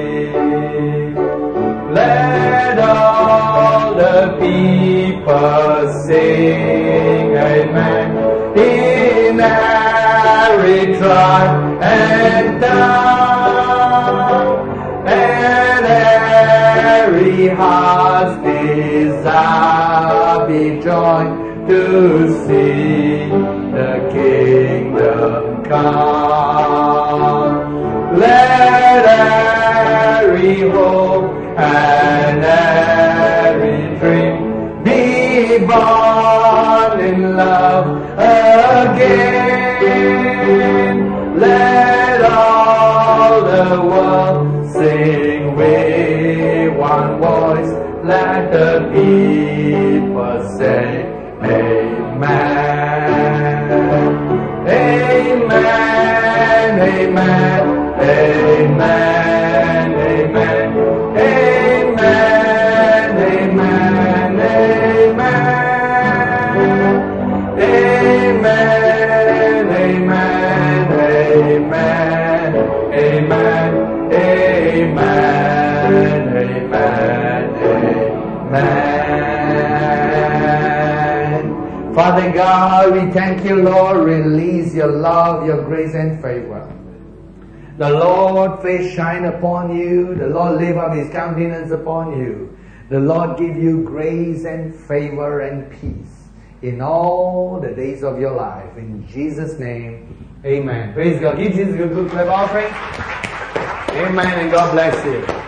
Let all the people sing amen in every tribe and tongue, and every heart's desire be joined to see the kingdom come. Let every hope and born in love again. Let all the world sing with one voice. Let the people say Amen. Amen. Amen. Amen. Amen. Amen. Amen. Amen. Amen. Amen. Amen. Amen. Amen. Amen. Amen. Father God, we thank you, Lord. Release your love, your grace and favor. The Lord face shine upon you. The Lord lift up His countenance upon you. The Lord give you grace and favor and peace in all the days of your life. In Jesus' name, amen. Praise God. Give Jesus a good clap offering. Amen, and God bless you.